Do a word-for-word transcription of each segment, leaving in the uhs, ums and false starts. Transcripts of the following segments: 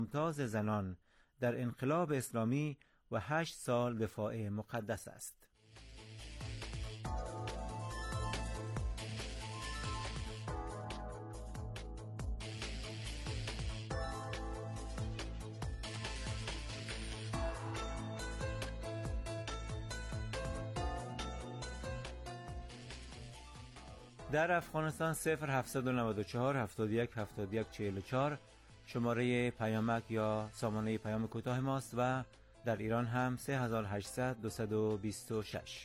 ممتاز زنان در انقلاب اسلامی و هشت سال دفاع مقدس است. در افغانستان صفر هفتصد و نود و چهار هفتاد و یک هفتاد و یک چهل و چهار شماره پیامک یا سامانه پیام کوتاه ماست و در ایران هم سه هزار و هشتصد دویست و بیست و شش.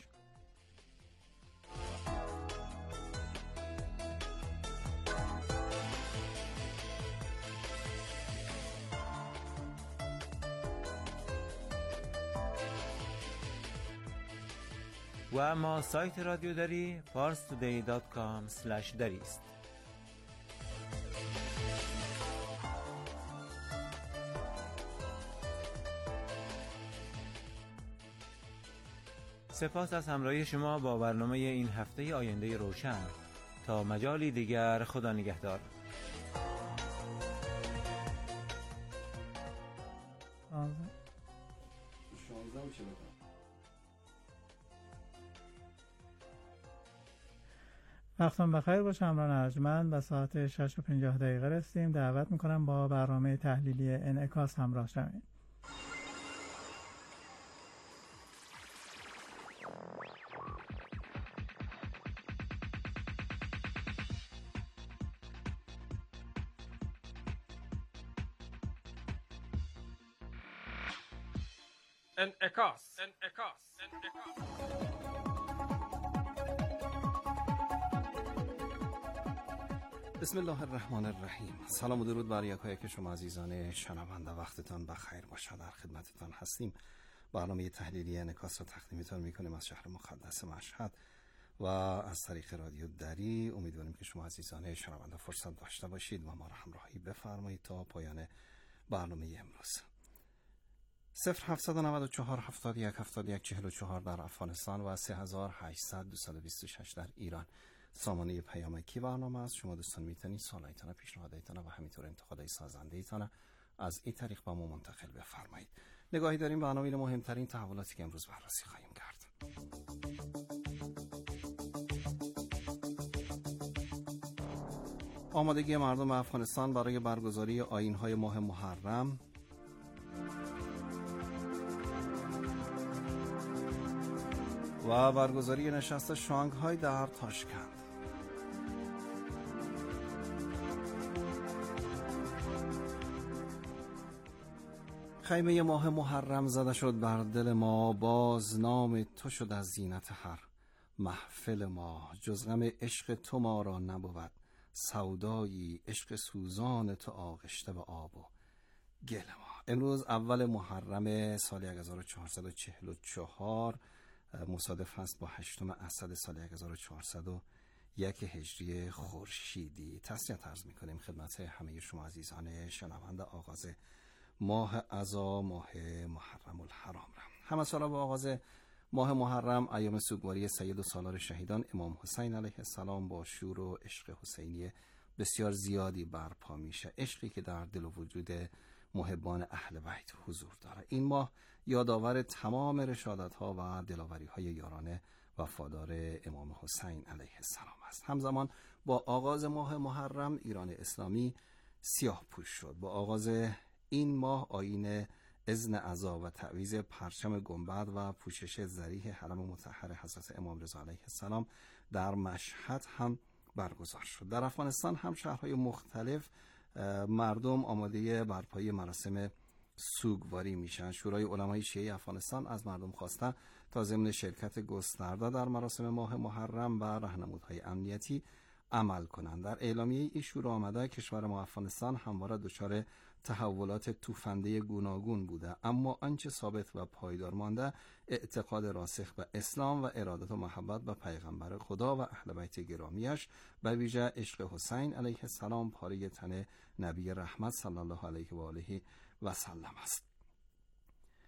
و اما سایت رادیو دری پارس تودی دات کام اسلش دری است. سپاس از همراهی شما با برنامه این هفته آینده روشن. تا مجالی دیگر، خدا نگهدار. وقتتون بخیر باشه. همراهان ارجمند، به ساعت شش و پنجاه دقیقه رسیدیم. دعوت میکنم با برنامه تحلیلی انعکاس همراه شوید. انعکاس انعکاس انعکاس بسم الله الرحمن الرحیم. سلام و درود بر یکایک شما عزیزان شنونده. وقتتان بخیر باشه. در خدمتتان هستیم. برنامه تحلیلی انعکاس را تقدیمتان میکنیم از شهر مقدس مشهد و از طریق رادیو دری. امیدواریم که شما عزیزان شنونده فرصت داشته باشید و ما را همراهی بفرمایید تا پایان برنامه امروز. صفر هفتصد و نود و چهار هفتاد و یک هفتاد و یک چهل و چهار در افغانستان و سه هزار و هشتصد دویست و بیست و شش در ایران سامانه پیامکی برنامه است. شما دوستان میتونید سوالایتان، پیشنهاداتتان و همینطور انتقادهای سازنده‌ایتان از این طریق با ما منتقل بفرمایید. نگاهی داریم به عناوین مهمترین تحولاتی که امروز بررسی خواهیم کرد. آمادگی مردم افغانستان برای برگزاری آیین‌های ماه محرم، و برگزاری نشست شانگهای در تاشکند. خیمه ماه محرم زده شد بر دل ما، باز نام تو شد از زینت هر محفل ما. جز غم عشق تو ما را نبود سودایی، عشق سوزان تو آغشته به آب و گل ما. امروز اول محرم سال هزار و چهارصد و چهل و چهار مصادف هست با هشتم اسد سال هزار و چهارصد و یک هجری خورشیدی. تسلیت عرض می‌کنیم خدمت همه شما عزیزان شنونده آغاز ماه عزا، ماه محرم الحرام را. همه سالا با آغاز ماه محرم ایام سوگواری سید و سالار شهیدان امام حسین علیه السلام با شور و عشق حسینی بسیار زیادی برپا میشه. عشقی که در دل و وجود محبان اهل بیت حضور داره. این ماه یادآور تمام رشادت‌ها و دلاوری‌های یاران وفادار امام حسین علیه السلام است. همزمان با آغاز ماه محرم ایران اسلامی سیاه پوش شد. با آغاز این ماه آیین اذن عزا و تعویض پرچم گنبد و پوشش ذریح حرم مطهر حضرت امام رضا علیه السلام در مشهد هم برگزار شد. در افغانستان هم شهرهای مختلف مردم آماده برپایی مراسم سوگواری میشن. شورای علمای شیعه افغانستان از مردم خواستن تا ضمن شرکت گسترده در مراسم ماه محرم و راهنمودهای امنیتی عمل کنند. در اعلامیه این شورا آمده کشور ما افغانستان همواره دچار تحولات توفنده گوناگون بوده، اما آنچه ثابت و پایدار مانده اعتقاد راسخ به اسلام و ارادت و محبت به پیغمبر خدا و اهل بیت گرامیش، به ویژه عشق حسین علیه السلام پاره تن نبی رحمت صلی الله علیه و آله و سلم است.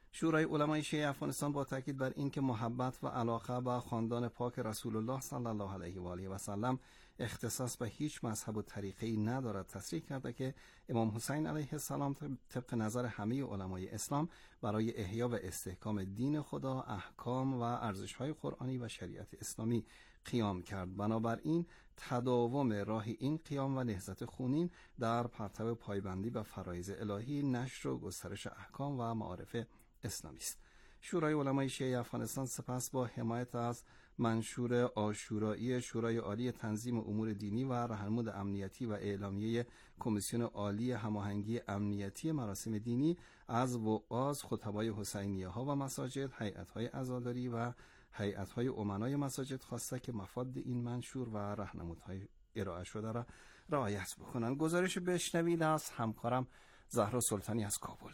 شورای علمای شیعه افغانستان با تاکید بر این که محبت و علاقه به خاندان پاک رسول الله صلی الله علیه و آله و سلم اختصاص به هیچ مذهب و طریقه‌ای ندارد، تصریح کرده که امام حسین علیه السلام طبق نظر همه علمای اسلام برای احیا و استحکام دین خدا، احکام و ارزش‌های قرآنی و شریعت اسلامی قیام کرد. بنابراین تداوم راه این قیام و نهضت خونین در پرتو پایبندی به فرایض الهی، نشر و گسترش احکام و معارف اسلامی است. شورای علمای شیعه افغانستان سپس با حمایت از منشور عاشورایی شورای عالی تنظیم امور دینی و راهنمود امنیتی و اعلامیه کمیسیون عالی هماهنگی امنیتی مراسم دینی از وعاظ، خطبای حسینیه ها و مساجد، هیئت‌های عزاداری و هیئت‌های امنای مساجد خواسته که مفاد این منشور و راهنمودهای ارائه شده را رعایت بکنند. گزارش بشنوید از همکارم زهرا سلطانی از کابل.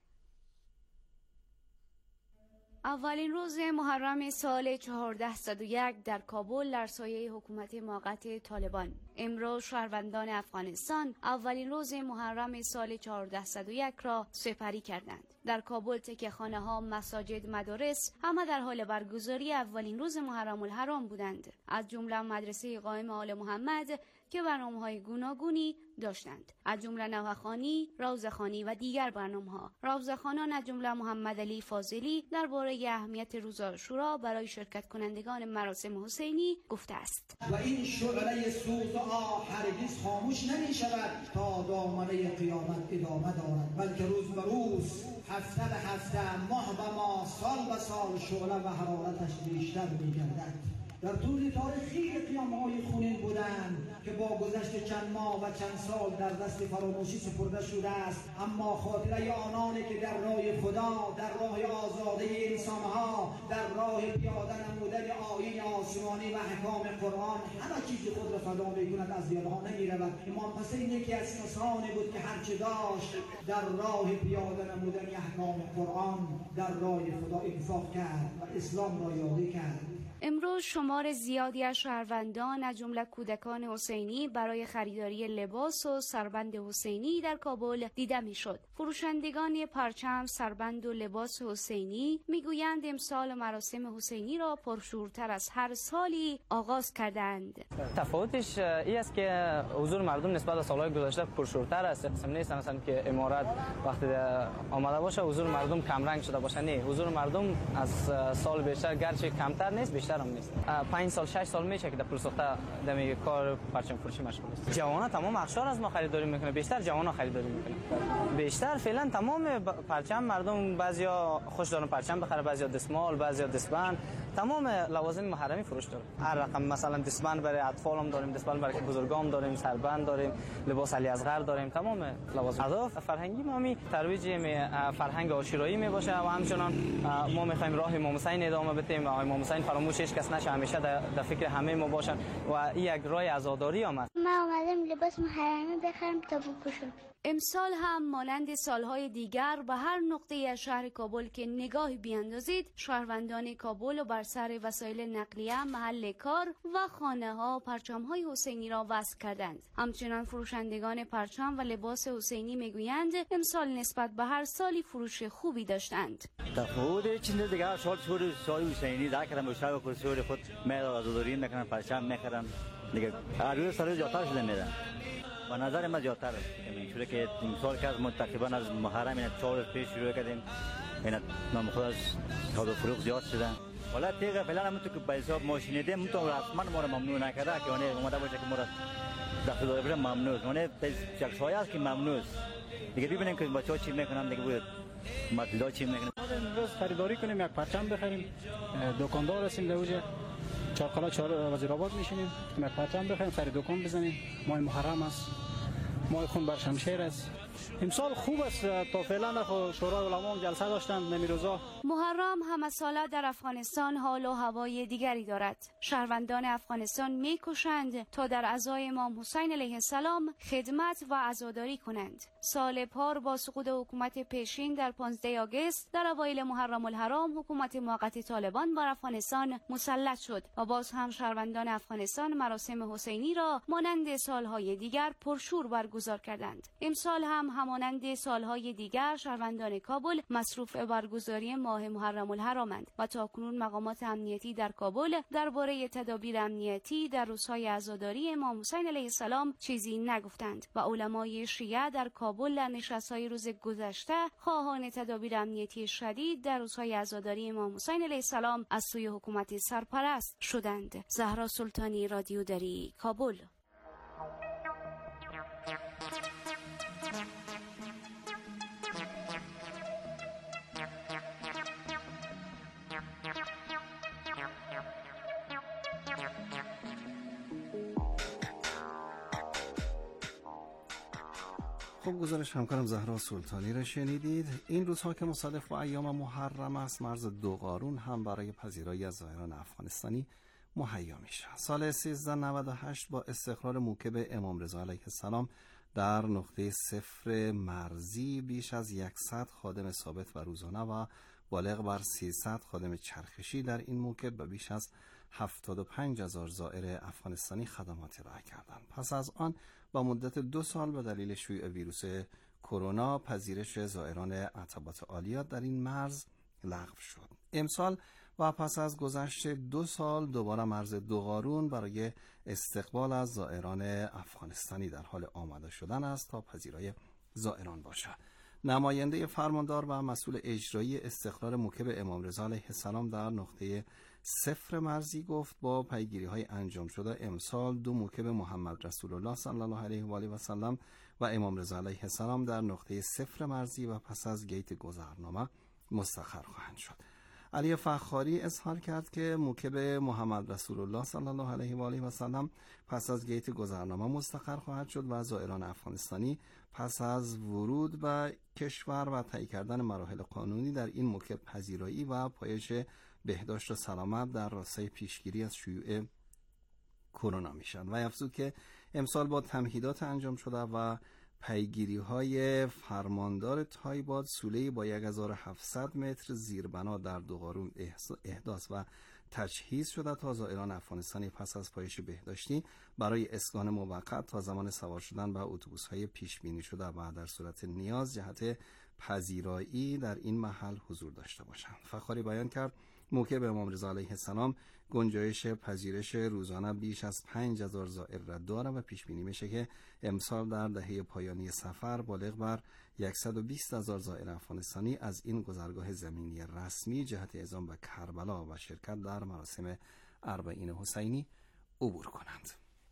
اولین روز محرم سال چهارصد و یک در کابل در سایه حکومت موقت طالبان. امروز شهروندان افغانستان اولین روز محرم سال چهارصد و یک را سپری کردند. در کابل تکیه‌خانه ها، مساجد، مدارس همه در حال برگزاری اولین روز محرم الحرام بودند، از جمله مدرسه قائم آل محمد که برنامه‌های گوناگونی داشتند، از جمله نوحه‌خوانی، روضه‌خوانی و دیگر برنامه‌ها. روضه‌خوانان از جمله محمد علی فاضلی درباره اهمیت روز عاشورا برای شرکت کنندگان مراسم حسینی گفته است: و این شعله سوز و آه هرگز خاموش نمی‌شود تا دامنه قیامت ادامه دارد، بلکه روز به روز، هفته به هفته، ماه به ماه، سال به سال شعله و حرارتش بیشتر می‌گردد. در طول تاریخ خیلی قیام‌های خونین بودند که با گذشت چند ماه و چند سال در دست فراموشی سپرده شده است، اما خاطره آنانی که در راه خدا، در راه آزادی انسان‌ها، در راه پیاده نمودن آیین آسمانی و احکام قرآن همه چیز خود را فدا می‌کند، از یادها نمی‌رود. امام حسین یکی از کسانی بود که هرچه داشت در راه پیاده نمودن احکام قرآن، در راه خدا انفاق کرد و اسلام را یاری کرد. امروز شمار زیادی از شهروندان از جمله کودکان حسینی برای خریداری لباس و سربند حسینی در کابل دیده میشد. فروشندگان پرچم، سربند و لباس حسینی میگویند امسال مراسم حسینی را پرشورتر از هر سالی آغاز کردند. تفاوتش این است که حضور مردم نسبت به سالهای گذشته پرشورتر است. قسم نیست مثلا که امارات وقتی آمده باشه حضور مردم کم رنگ شده باشه، نه، حضور مردم از سال بیشتر، گرچه کمتر نیست بیشتر هم نیست. پنج سال شش سال میشه که در پرسوخته دمی کار پرچم فروشی مشغول است. جوانان تمام اخشار از ما خریداری میکنه، بیشتر جوانان خریداری میکنه. بیشتر فعلا تمام پرچم مردم، بعضیا خوش دارن پرچم بخره، بعضیا دستمال، بعضیا دستبند، تمام لوازم محرمی فروش داره. هر رقم، مثلا دستبند برای اطفال هم داریم، دستبند برای بزرگان داریم، سربند داریم، لباس علی اصغر داریم، تمام لوازم. اهداف فرهنگی ما می ترویج فرهنگ عاشورایی می باشه و همچنان ما میخوایم راه امام حسین ادامه بدیم و امام حسین فراموش هیچ کس نشه، همیشه در فکر همه ما باشن و این یک راه عزاداری هم است. من اومدم لباس محرمی بخرم تا بپوشم. امسال هم مانند سالهای دیگر به هر نقطه از شهر کابل که نگاهی بیاندازید، شهروندان کابل و بر سر وسایل نقلیه، محل کار و خانه ها پرچم های حسینی را وصل کردند. همچنان فروشندگان پرچم و لباس حسینی میگویند امسال نسبت به هر سالی فروش خوبی داشتند. تفاوت چیز دیگر سال سال سال حسینی در کردن مشتاق خود سال خود میرا عزاداری میکنن، پرچم میخرن دیگه. هر روز سال زیادتر شده میرن. و نظر ما زیادتر است. چون که امسال که از ما تقریبا از محرم این چهار روز پیش شروع کردیم، این ما خود از خود فروخت زیاد شدن. حالا تیغ فعلا هم تو که به حساب ماشین دیم تو رسما ما رو ممنوع نکرده که اون اومده باشه که ما را داخل داره ممنوع. اون یک شایعه است که ممنوع است. دیگه ببینیم که بچه‌ها چی میکنن، دیگه بود مطلع چی میکنن. امروز خریداری کنیم، یک پرچم بخریم، دکاندار هستیم دوجه چاقلا چهار وزیرآباد میشینیم، یک پرچم بخریم، سر دکان بزنیم. ماه محرم است، ماه خون بر شمشیر است. امسال خوب است. تا فعلا خو شورای علما هم جلسه داشتن نمی روزا. محرم همه ساله در افغانستان حال و هوای دیگری دارد. شهروندان افغانستان میکوشند تا در عزای امام حسین علیه السلام خدمت و عزاداری کنند. سال پار با سقوط حکومت پیشین در پانزده آگوست در اوایل محرم الحرام حکومت موقت طالبان بر افغانستان مسلط شد و باز هم شهروندان افغانستان مراسم حسینی را مانند سالهای دیگر پرشور برگزار کردند. امسال هم همانند سالهای دیگر شهروندان کابل مصروف برگزاری ماه محرم الحرامند و تاکنون مقامات امنیتی در کابل درباره تدابیر امنیتی در روزهای عزاداری امام حسین علیه السلام چیزی نگفتند و علمای شیعه در کابل در نشست‌های روز گذشته خواهان تدابیر امنیتی شدید در روزهای عزاداری امام حسین علیه السلام از سوی حکومت سرپرست شدند. زهرا سلطانی، رادیو دری، کابل. خب گزارش همکارم زهرا سلطانی را شنیدید. این روزها که مصادف با ایام محرم است، مرز دوقارون هم برای پذیرایی از زائران افغانستانی مهیا میشه. سال سیزده نود و هشت با استقرار موکب امام رضا علیه السلام در نقطه صفر مرزی بیش از صد خادم ثابت و روزانه و بالغ بر سیصد خادم چرخشی در این موکب و بیش از هفتاد و پنج هزار زائر افغانستانی خدمات ارائه کردند. پس از آن با مدت دو سال به دلیل شیوع ویروس کرونا پذیرش زائران عتبات عالیات در این مرز لغو شد. امسال و پس از گذشت دو سال دوباره مرز دوقارون برای استقبال از زائران افغانستانی در حال آماده شدن است تا پذیرای زائران باشد. نماینده فرماندار و مسئول اجرایی استقرار موکب امام رضا علیه السلام در نقطه صفر مرزی گفت با پیگیری های انجام شده امسال دو موکب محمد رسول الله صلی الله علیه و آله و سلم و امام رضا علیه السلام در نقطه صفر مرزی و پس از گیت گذرنامه مستقر خواهند شد. علی فخاری اظهار کرد که موکب محمد رسول الله صلی الله علیه و آله و سلم پس از گیت گذرنامه مستقر خواهد شد و زائران افغانستانی پس از ورود به کشور و طی کردن مراحل قانونی در این موکب پذیرایی و پایش بهداشت و سلامت در راستای پیشگیری از شیوع کرونا میشن. و افزود که امسال با تمهیدات انجام شده و پیگیری های فرماندار تایباد سوله‌ای با هزار و هفتصد متر زیربنا در دوقارون احداث و تجهیز شده تا زائران افغانستانی پس از پایش بهداشتی برای اسکان موقت تا زمان سوار شدن به اتوبوس‌های پیش بینی شده و در صورت نیاز جهت پذیرایی در این محل حضور داشته باشند. فخاری بیان کرد موکب امام رضا علیه السلام گنجایش پذیرش روزانه بیش از پنج هزار زائر را دارد و پیش بینی میشه که امسال در دهه پایانی سفر بالغ بر صد و بیست هزار زائر افغانستانی از این گذرگاه زمینی رسمی جهت اعزام به کربلا و شرکت در مراسم اربعین حسینی عبور کنند.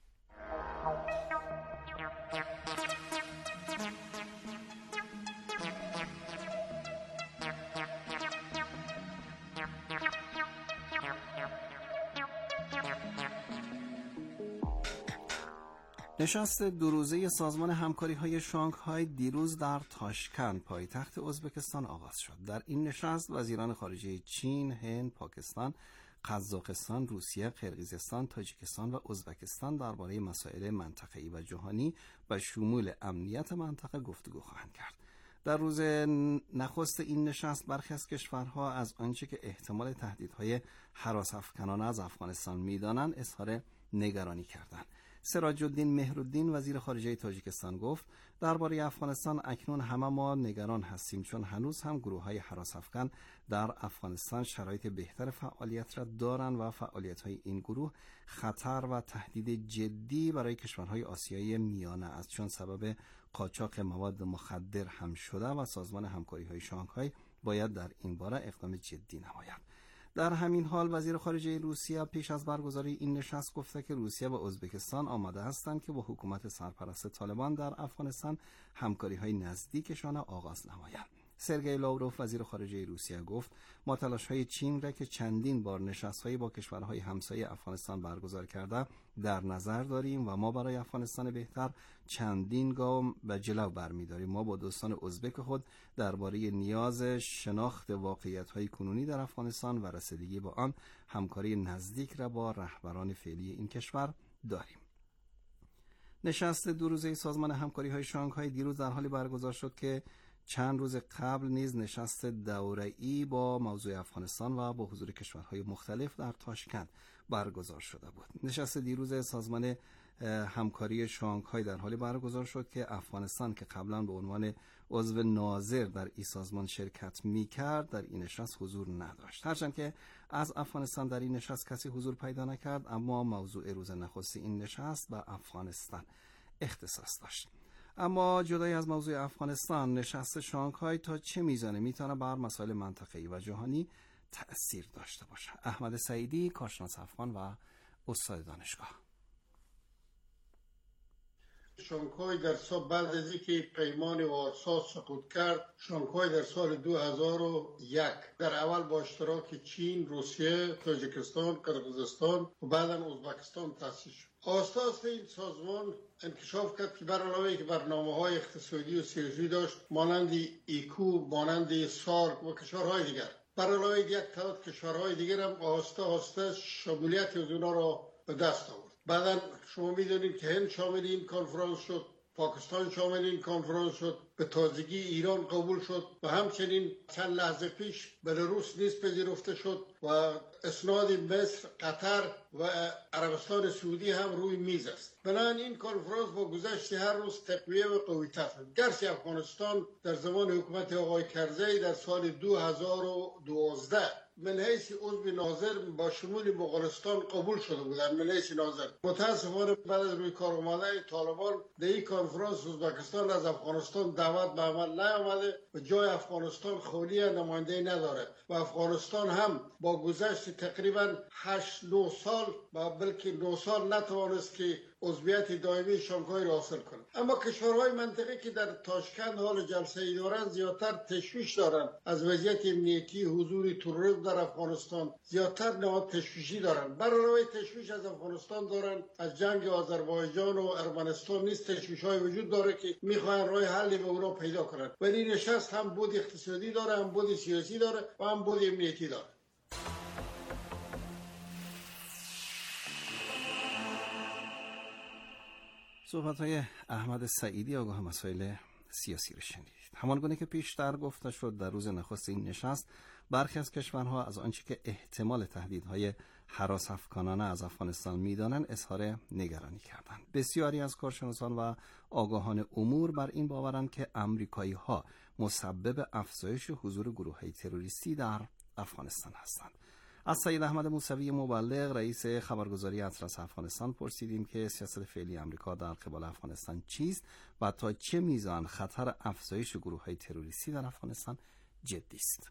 نشست دو روزه سازمان همکاری های شانگهای دیروز در تاشکند پایتخت ازبکستان آغاز شد. در این نشست وزیران خارجه چین، هند، پاکستان، قزاقستان، روسیه، قرقیزستان، تاجیکستان و ازبکستان درباره مسائل منطقه‌ای و جهانی و شمول امنیت منطقه گفتگو خواهند کرد. در روز نخست این نشست برخی از کشورها از آنچه که احتمال تهدیدهای هراس‌افکنانه از افغانستان می‌دانند اظهار نگرانی کردند. سراج الدین مهرالدین وزیر خارجه تاجیکستان گفت درباره افغانستان اکنون همه ما نگران هستیم چون هنوز هم گروه‌های هراس‌افکن در افغانستان شرایط بهتر فعالیت را دارند و فعالیت‌های این گروه خطر و تهدید جدی برای کشورهای آسیای میانه است چون سبب قاچاق مواد مخدر هم شده و سازمان همکاری‌های شانگهای باید در این باره اقدام جدی نماید. در همین حال وزیر خارجه روسیه پیش از برگزاری این نشست گفته که روسیه و ازبکستان آماده هستند که با حکومت سرپرست طالبان در افغانستان همکاری‌های نزدیکشان آغاز نمایند. سرگئی لاوروف وزیر خارجه روسیه گفت ما تلاش‌های چین را که چندین بار نشست‌هایی با کشورهای همسایه افغانستان برگزار کرده در نظر داریم و ما برای افغانستان بهتر چندین گام به جلو برمی‌داریم. ما با دوستان ازبک خود درباره نیاز شناخت واقعیت‌های کنونی در افغانستان و رسیدگی با آن همکاری نزدیک را با رهبران فعلی این کشور داریم. نشست دو روزه سازمان همکاری های شانگهای دیروز در حالی برگزار شد که چند روز قبل نیز نشست دوره‌ای با موضوع افغانستان و با حضور کشورهای مختلف در تاشکند برگزار شده بود. نشست دیروز سازمان همکاری شانگهای در حالی برگزار شد که افغانستان که قبلا به عنوان عضو ناظر در این سازمان شرکت می‌کرد در این نشست حضور نداشت. هرچند که از افغانستان در این نشست کسی حضور پیدا نکرد، اما موضوع روز نخست این نشست به افغانستان اختصاص داشت. اما جدای از موضوع افغانستان، نشست شانگهای تا چه میزانه میتونه بر مسائل منطقه‌ای و جهانی تأثیر داشته باشه؟ احمد سعیدی، کارشناس افغان و استاد دانشگاه. شانگهای در سال بعد از اینکه پیمان وارسا سقوط کرد، شانگهای در سال دو هزار و یک در اول با اشتراک چین، روسیه، تاجیکستان، قرقیزستان و بعدا ازبکستان تأسیس شد. آسته آسته این سازمان انکشاف کرد که بر علاوه که برنامه‌های اقتصادی و سیاسی داشت، مانند ایکو، مانند سارک و کشورهای دیگر، بر علاوه یک تعداد کشورهای دیگر هم آسته آسته شمولیت از اونا را به دست آورد. بعدا شما میدونید که هند شامل این کنفرانس شد، پاکستان شامل این کنفرانس شد، به تازگی ایران قبول شد و همچنین چند لحظه پیش بلاروس نیز پذیرفته شد و اسناد مصر، قطر و عربستان سعودی هم روی میز است. بنابراین این کنفرانس با گذشت هر روز تقویه و قوی‌تر شد. گرچه افغانستان در زمان حکومت آقای کرزی در سال دو هزار و دوازده من حیث عضو ناظر با شمول مغولستان قبول شده بودند. من حیث ناظر متاسفانه بعد از روی کار آمدن طالبان در این کنفرانس ازبکستان از افغانستان دعوت به عمل نیامده و جای افغانستان خالی نماینده نداره و افغانستان هم با گذشت تقریبا هشت نه سال و بلکه نه سال نتوانست که عضویت دائمی شانگهای را حاصل کنه. اما کشورهای منطقه که در تاشکند حال جلسه ای دارند زیادتر تشویش دارند از وضعیت امنیتی، حضور تروریسم در افغانستان، زیادتر نهاد تشویشی دارند. بر علاوه تشویش از افغانستان دارند، از جنگ آذربایجان و ارمنستان نیز تشویش‌های وجود داره که میخواهند راه حلی به اونها پیدا کنند. ولی این نشست هم بود اقتصادی داره، هم بود سیاسی داره و هم بود امنیتی داره. صحبت‌های احمد سعیدی آگاه مسائل سیاسی رو شنیدید. همانگونه که پیشتر گفته شد در روز نخست این نشست برخی از کشورها از آنچه که احتمال تهدیدهای هراس افکانانه از افغانستان می‌دانند اظهار نگرانی کردند. بسیاری از کارشناسان و آگاهان امور بر این باورند که آمریکایی‌ها مسبب افزایش حضور گروه‌های تروریستی در افغانستان هستند. از سید احمد موسوی مبلغ رئیس خبرگزاری اطلس افغانستان پرسیدیم که سیاست فعلی آمریکا در قبال افغانستان چیست و تا چه میزان خطر افزایش گروه‌های تروریستی در افغانستان جدی است.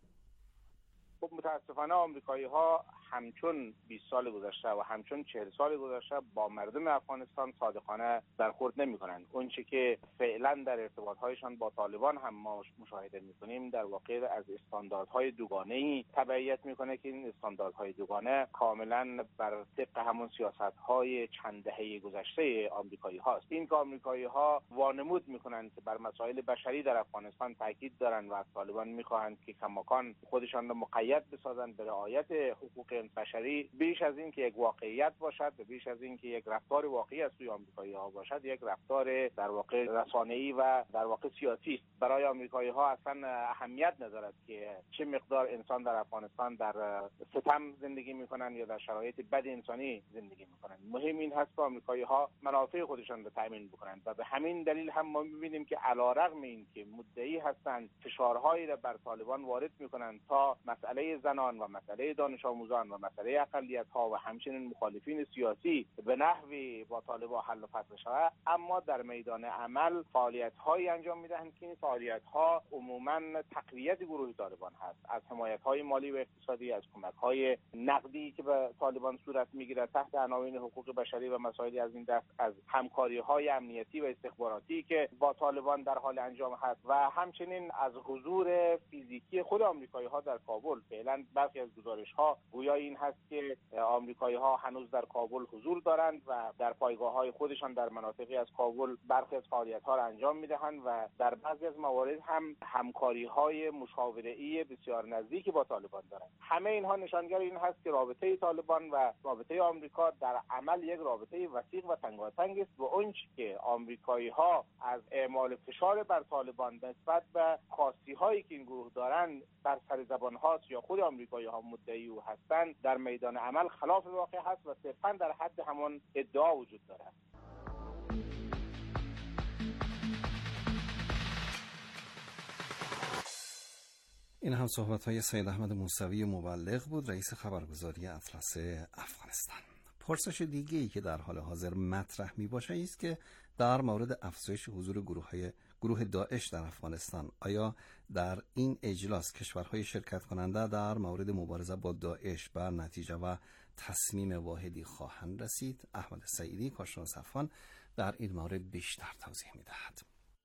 خب متاسفانه آمریکایی‌ها همچون بیست سال گذشته و همچون چهل سال گذشته با مردم افغانستان صادقانه برخورد نمی‌کنند. اون چیزی که فعلا در ارتباط‌هایشان با طالبان هم ما مشاهده می‌کنیم در واقع از استانداردهای دوگانه‌ای تبعیت می‌کنه که این استانداردهای دوگانه کاملا بر طبق همون سیاست‌های چند دهه گذشته آمریکایی‌هاست. این که آمریکایی‌ها وانمود می‌کنند که بر مسائل بشری در افغانستان تاکید دارند و از طالبان می‌خواهند که کماکان خودشان را مقید بسازند به رعایت حقوق بشری، بیش از این که یک واقعیت باشد و بیش از این که یک رفتار واقعی از سوی آمریکایی‌ها باشد، یک رفتار در واقع رسانه‌ای و در واقع سیاسی است. برای آمریکایی‌ها اصلا اهمیت ندارد که چه مقدار انسان در افغانستان در ستم زندگی می‌کنند یا در شرایط بد انسانی زندگی می‌کنند. مهم این هست که آمریکایی‌ها منافع خودشان را تامین بکنند و به همین دلیل هم ما می‌بینیم که علیرغم این که مدعی هستند فشارهایی را بر طالبان وارد می‌کنند تا مسئله زنان و مسئله دانش آموزان و مسئله اقلیت‌ها و همچنین مخالفین سیاسی به نحوی با طالبان حل و فصل شود، اما در میدان عمل فعالیت‌هایی انجام می‌دهند که این فعالیت‌ها عموماً تقویت گروه طالبان هست، از حمایت‌های مالی و اقتصادی، از کمک‌های نقدی که به طالبان صورت می‌گیرد تحت عناوین حقوق بشری و مسائلی از این دست، از همکاری‌های امنیتی و استخباراتی که با طالبان در حال انجام هست و همچنین از حضور فیزیکی خود آمریکایی‌ها در کابل. فعلا برخی از گزارش‌ها گویا این هست که آمریکایی‌ها هنوز در کابل حضور دارند و در پایگاه‌های خودشان در مناطقی از کابل برخی از فعالیت‌ها را انجام می‌دهند و در بعضی از موارد هم همکاری‌های مشاوره‌ای بسیار نزدیکی با طالبان دارند. همه اینها نشانگر این هست که رابطه طالبان و رابطه آمریکا در عمل یک رابطه وثیق و تنگاتنگ است و اونچه که آمریکایی‌ها از اعمال فشار بر طالبان نسبت به خواستی‌هایی که این گروه دارند بر سر زبان هاست یا خود آمریکایی‌ها مدعی او هستند، در میدان عمل خلاف واقع هست و صرفاً در حد همان ادعا وجود دارد. این هم صحبت‌های سید احمد موسوی مبلغ بود، رئیس خبرگزاری اطلس افغانستان. پرسش دیگه‌ای که در حال حاضر مطرح می‌باشد است که در مورد افزایش حضور گروه‌های گروه داعش در افغانستان، آیا در این اجلاس کشورهای شرکت کننده در مورد مبارزه با داعش بر نتیجه و تصمیم واحدی خواهند رسید؟ احمد سعیدی کارشناس افغان در این مورد بیشتر توضیح می‌دهد.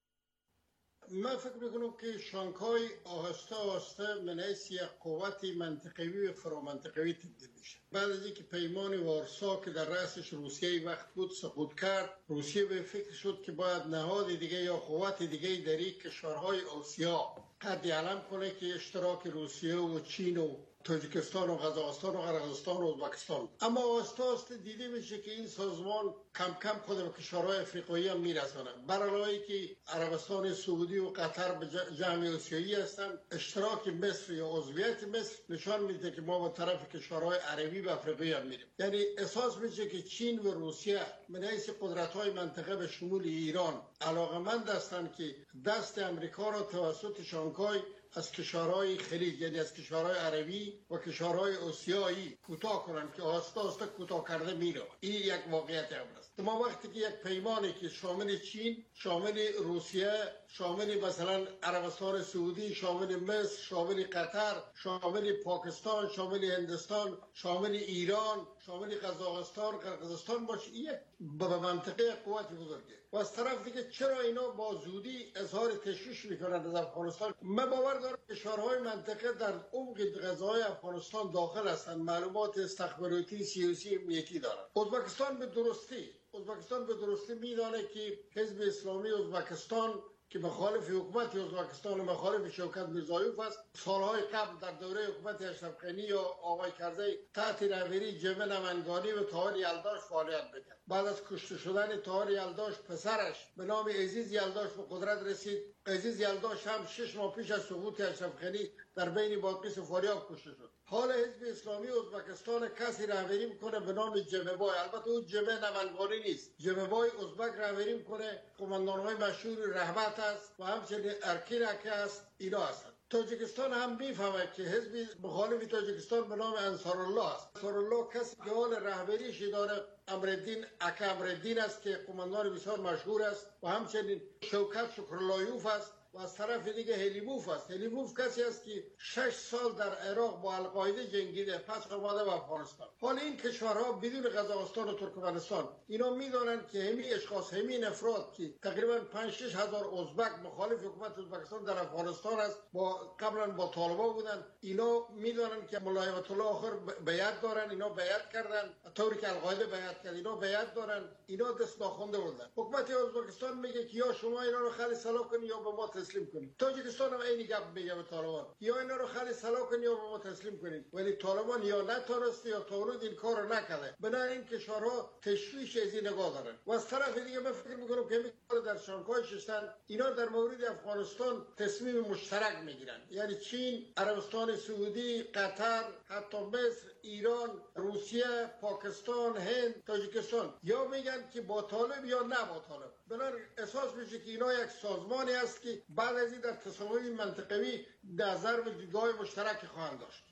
من فکر میکنم که شانگهای آهسته آهسته من حیث یک قوت منطقوی و فرامنطقوی تبدیل میشه. بعد از اینکه پیمان وارسا که در رأسش روسیه وقت بود سقوط کرد، روسیه به فکر شد که باید نهاد دیگه یا قوت دیگه در این کشورهای آسیا قد علم کنه که اشتراک روسیه و چین و تاجیکستان و قزاقستان و قرقیزستان و ازبکستان. اما آسته آسته دیده میشه که این سازمان کم کم خود به کشورهای افریقایی هم میرسانه. بر علاوه که عربستان سعودی و قطر به جمع آسیایی هستند، اشتراک مصر یا عضویت مصر نشان میده که ما به طرف کشورهای عربی و افریقایی هم میریم. یعنی احساس میشه که چین و روسیه من حیث قدرت‌های منطقه به شمول ایران علاقمند هستند که دست امریکا را توسط شانگهای از کشورهای خلیج، یعنی از کشورهای عربی و کشورهای آسیایی کوتاه کنند که آسته آسته کوتاه کرده میره. این یک واقعیت هم است. ما وقتی که یک پیمانی که شامل چین، شامل روسیه، شامل مثلا عربستان سعودی، شامل مصر، شامل قطر، شامل پاکستان، شامل هندوستان، شامل ایران، شامل قزاقستان، قرقیزستان باشه، یک به منطقه قوت بزرگه. و از طرف دیگه چرا اینا با زودی اظهار تشویش میکنند از افغانستان؟ من باور دارم کشورهای منطقه در عمق غذای افغانستان داخل هستند، معلومات استخباراتی سیاسی امنیتی دارند. ازبکستان به درستی ازبکستان به درستی میدانه که حزب اسلامی ازبکستان که مخالف حکومت ازبکستان و مخالف شوکت میرزایوف است، سالهای قبل در دوره حکومت اشرف غنی یا آقای کرزی تحت رهبری جبه نمنگانی و طاهر یلداش فعالیت میکرد. بعد از کشته شدن طاهر یلداش پسرش به نام عزیز یلداش به قدرت رسید. عزیز یلداش هم شش ماه پیش از سقوط اشرف غنی در بین بادغیس و فاریاب کشته شد. حال حزب اسلامی ازبکستان کسی رهبری میکنه به نام جمعبای، البته او جمع نمنگانی نیست، جمعبای ازبک رهبری میکنه، قماندانهای مشهور رهبت است و همچنین ارکیرک است، اینا هستند. تاجیکستان هم میفهمه که حزب مخالف تاجیکستان به نام انصارالله است. انصارالله کسی که حال رهبریش داره امرالدین اکا امرالدین است که قماندان بسیار مشهور است و همچنین شوکت شکراللهیوف است و از طرف دیگه هلیموف است. هلیموف کسی است که شش سال در عراق با القاعده جنگیده، پس آمده به افغانستان. حال این کشورها بدون قزاقستان و ترکمنستان اینا میدونن که همین اشخاص، همین افراد که تقریبا پنج شش هزار ازبک مخالف حکومت ازبکستان در افغانستان است، با قبلا با طالبان بودن، اینا میدونن که ملا هیبت الله آخر بیعت دارن، اینا بیعت کردن طوری که القاعده بیعت کرد، اینا بیعت دارن، اینا دست ناخونده بودن. حکومت ازبکستان میگه که یا شما اینا رو خلی سلا کنید یا به ما تسلیم کنید. تاجیکستان هم اینی گپ میگه به طالبان، یا اینا رو خلی سلا کنید یا به ما تسلیم کنید. ولی طالبان یا نتونسته یا تا حدود این کارو نکرده. بنابراین کشورها تشویش از این نگاه دارن. و از طرف دیگه من فکر میکنم که همین کار در شانگهای شستن، اینا در مورد افغانستان تصمیم مشترک میگیرن. یعنی چین، عربستان سعودی، قطر، حتی مصر، ایران، روسیه، پاکستان، هند، تاجیکستان یا میگن که با طالب یا نه با طالب. بنابراین احساس میشه که اینا یک سازمانی است که بعد از این در تصامیم منطقوی نظر و دیدگاه مشترک خواهند داشت.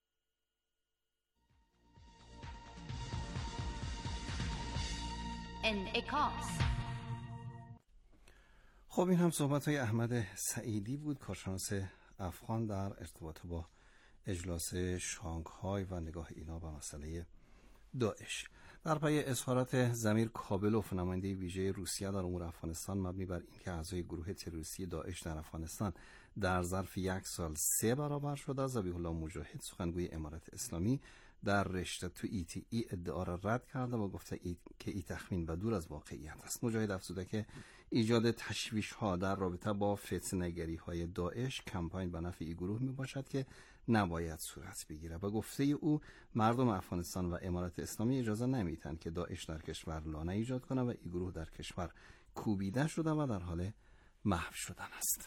انعکاس. خب این هم صحبت های احمد سعیدی بود، کارشناس افغان در ارتباط با اجلاس شانگهای و نگاه اینا به مسئله داعش. در پی اظهارات ضمیر کابلوف نماینده ویژه روسیه در امور افغانستان مبنی بر اینکه اعضای گروه تروریستی داعش در افغانستان در ظرف یک سال سه برابر شده، ذبیح الله مجاهد سخنگوی امارت اسلامی در رشته تو ای تی ای ادعا را رد کرده و گفته ای که این تخمین و دور از واقعیت است. مجاهد افزوده که ایجاد تشویش ها در رابطه با فتنه‌گری های داعش کمپاین به نفع این گروه می باشد که نباید صورت بگیره. و گفته او مردم افغانستان و امارت اسلامی اجازه نمیتن که داعش در کشور لانه ایجاد کنه و این گروه در کشور کوبیده شده و در حال محو شدن است.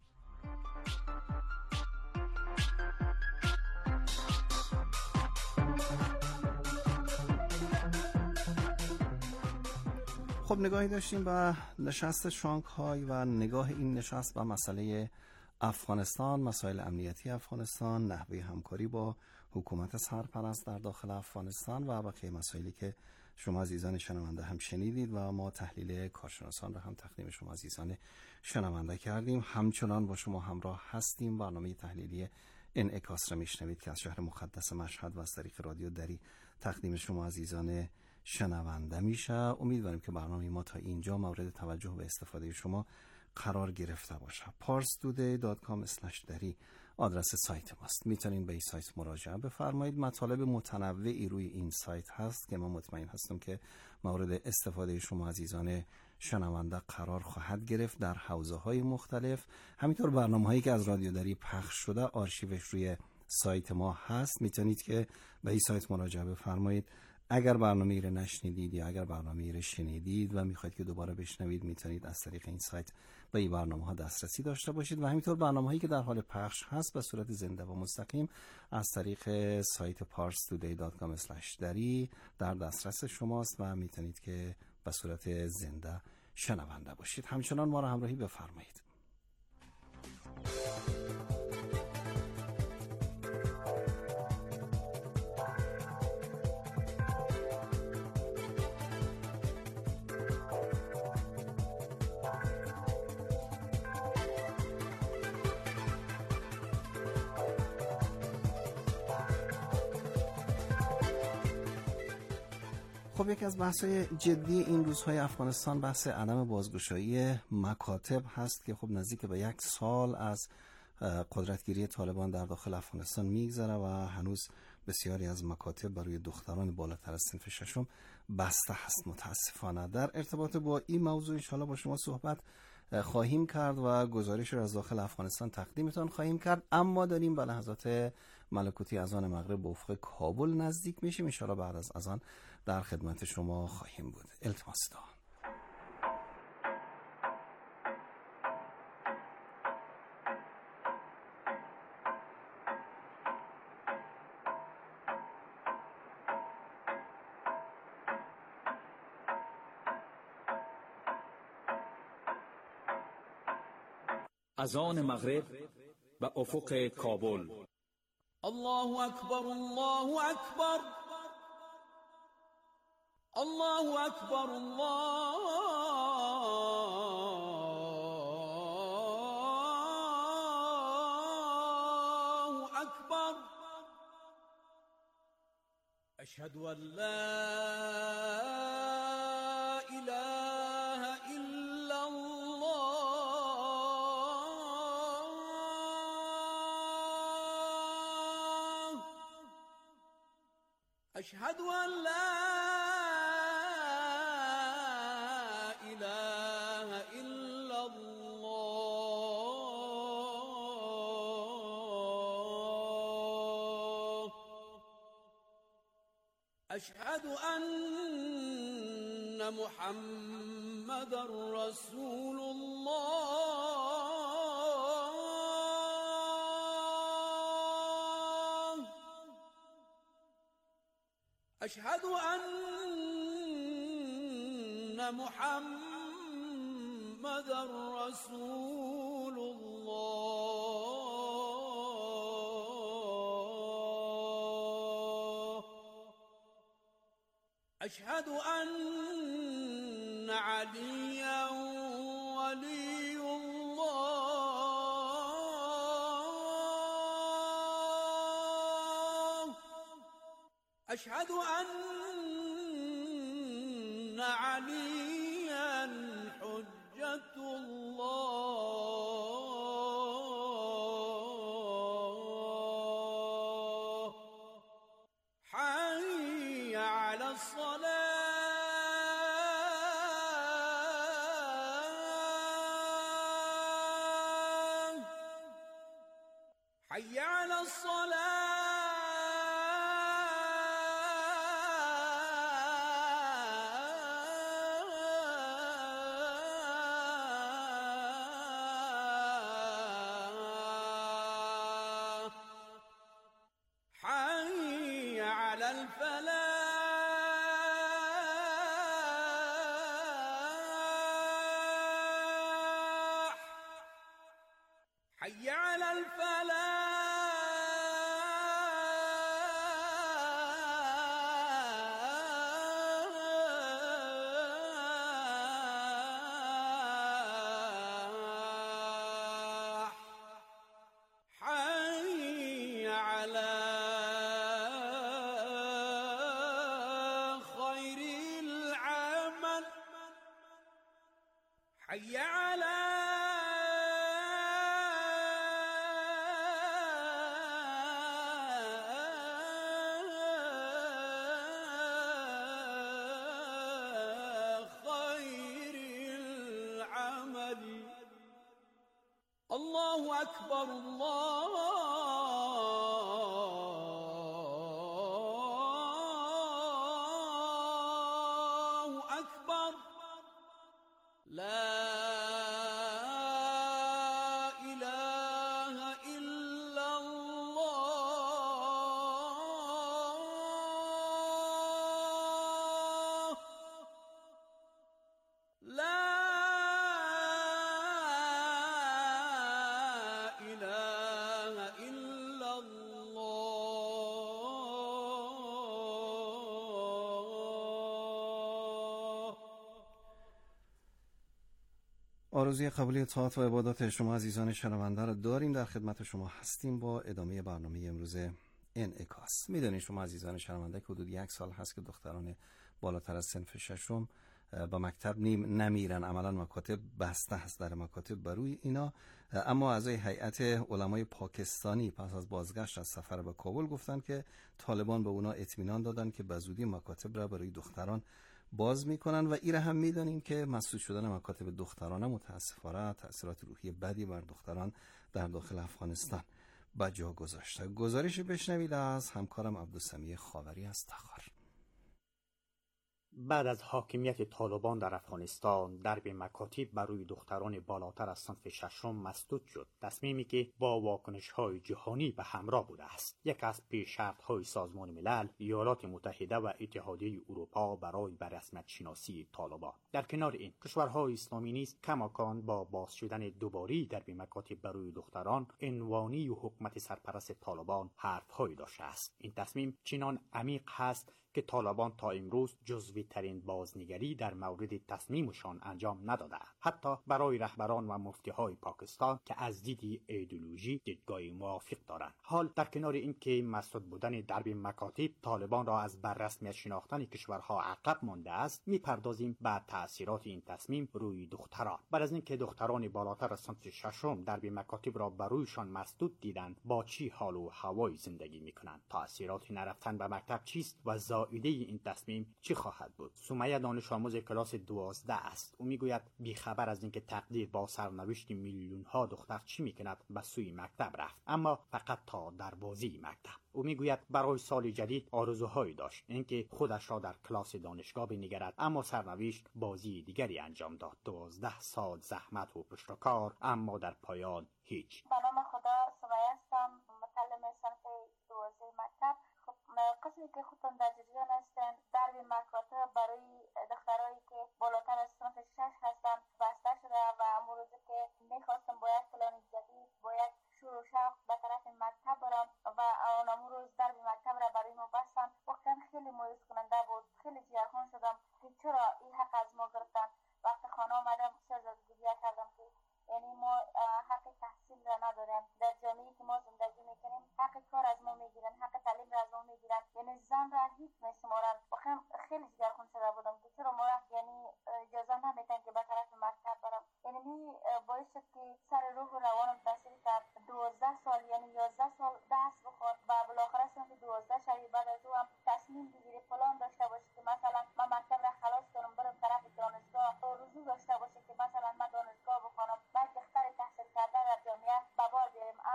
خب نگاهی داشتیم به نشست شانگهای و نگاه این نشست به مسئله افغانستان، مسائل امنیتی افغانستان، نحوه همکاری با حکومت سرپرست در داخل افغانستان و بقیه مسائلی که شما عزیزان شنونده هم شنیدید و ما تحلیل کارشناسان را هم تقدیم شما عزیزان شنونده کردیم. همچنان با شما همراه هستیم. برنامه تحلیلی انعکاس را میشنوید که از شهر مقدس مشهد و از طریق رادیو دری تقدیم شما عزیزان شنونده میشه. امیدواریم که برنامه ما تا اینجا مورد توجه و استفاده شما قرار گرفته باشه. پارس تودی دات کام اسلش دری آدرس سایت ماست. میتونین به این سایت مراجعه بفرمایید. مطالب متنوعی روی این سایت هست که من مطمئن هستم که مورد استفاده شما عزیزان شنونده قرار خواهد گرفت در حوزه های مختلف. همینطور برنامه هایی که از رادیو دری پخش شده آرشیوش روی سایت ما هست. میتونید که به این سایت مراجعه بفرمایید. اگر برنامه ای رو نشنیدید یا اگر برنامه ای رو شنیدید و میخواید که دوباره بشنوید، میتونید از طریق این سایت به این برنامه ها دسترسی داشته باشید و همینطور برنامه هایی که در حال پخش هست به صورت زنده و مستقیم از طریق سایت پارس تودی دات کام اسلش دری در دسترس شماست و میتونید که به صورت زنده شنونده باشید. همچنان ما را همراهی بفرمایید. خب یکی از بحث‌های جدی این روزهای افغانستان بحث عدم بازگشایی مکاتب هست که خب نزدیک به یک سال از قدرتگیری طالبان در داخل افغانستان میگذره و هنوز بسیاری از مکاتب برای دختران بالاتر از صنف ششم بسته هست متاسفانه. در ارتباط با این موضوع انشاءالله با شما صحبت خواهیم کرد و گزارش را از داخل افغانستان تقدیمتان خواهیم کرد، اما داریم به لحظات ملکوتی اذان مغرب به افق کابل نزدیک میشیم. انشاءالله بعد از اذان در خدمت شما خواهیم بود. التماس دارم. اذان مغرب به افق کابل. الله اکبر، الله اکبر، الله اکبر، الله اکبر. اشهد ان لا اله الا الله. اشهد ان لا اله الا الله. اشهد ان محمد رسول الله. اشهد ان محمد رسول الله. اشهد ان عليا ولي الله. اشهد ان إن عليا حجة الله حي على الصلاة حي على الصلاة حي على الفلاح حي على الفلاح حي على خير العمل حي على خير العمل الله أكبر الله أكبر لا إله إلا الله لا إله إلا الله. آرزوی قبولی طاعت و عبادات شما عزیزان شنونده را داریم. در خدمت شما هستیم با ادامه برنامه امروز انعکاس. میدونید شما عزیزان شنونده که حدود یک سال هست که دختران بالاتر از صنف ششم به مکتب نیم نمیرن. عملا مکاتب بسته هست در مکاتب بروی اینا. اما اعضای هیئت علمای پاکستانی پس از بازگشت از سفر به کابل گفتن که طالبان به اونا اطمینان دادن که به زودی مکاتب را برای دختران باز میکنن و ایره هم میدانیم که مسدود شدن مکاتب دخترانه متاسفانه تأثیرات روحی بدی بر دختران در داخل افغانستان به جا گذاشته. گزارش بشنوید از همکارم عبدالسمیع خاوری از تخار. بعد از حاکمیت طالبان در افغانستان، درب مکاتب بر روی دختران بالاتر از صنف ششم مسدود شد. تصمیمی که با واکنش‌های جهانی به همراه بوده است. یک از پیش‌شرط‌های سازمان ملل، ایالات متحده و اتحادیه اروپا برای به رسمیت شناسی طالبان. در کنار این، کشورهای اسلامی نیز کماکان با باز شدن دوباره درب مکاتب بر روی دختران عنوانی و حکومت سرپرست طالبان حرف‌هایی داشته است. این تصمیم چنان عمیق هست که طالبان تا امروز جزوی ترین بازنگری در مورد تصمیمشان انجام نداده. حتی برای رهبران و مفتیهای پاکستان که از دید ایدئولوژی دیدگاه موافق دارند. حال در کنار این که مسدود بودن درب مکاتب طالبان را از بر رسمیت شناختن کشورها عقب مانده است، میپردازیم به تأثیرات این تصمیم روی دختران. بعد از اینکه دختران بالاتر از صنف ششم درب مکاتب را بر رویشان مسدود دیدند، با چی حال و هوای زندگی میکنند؟ تأثیرات نرفتن به مکتب چیست و زائده این تصمیم چی خواهد بود؟ سمیه دانش آموز کلاس دوازده است. او میگوید بیخبر از اینکه تقدیر با سرنوشت میلیون ها دختر چی میکند به سوی مکتب رفت، اما فقط تا دروازه مکتب. او میگوید برای سال جدید آرزوهایی داشت، اینکه خودش را در کلاس دانشگاه بنگرد، اما سرنوشت بازی دیگری انجام داد. دوازده سال زحمت و پشت و کار، اما در پایان هیچ. به نام خدا، سمیه هستم، متعلم صنف دوازده مکتب. قسمی که خودتان در جریان هستند، درب مکاتب برای دخترایی که بالاتر از صنف شش هستند بسته شده و امروزی که میخواستم با یک پلان جدید با یک شور و شوق به طرف مکتب برم و اون امروز درب مکتب را برای ما بستن. واقعا خیلی مایوس کننده بود. خیلی جیرخان شدم که چرا این حق از ما گرفتن. وقتی خانه آمدم سرزدگیریه کردم که یعنی ما حق تحصیل را نداریم.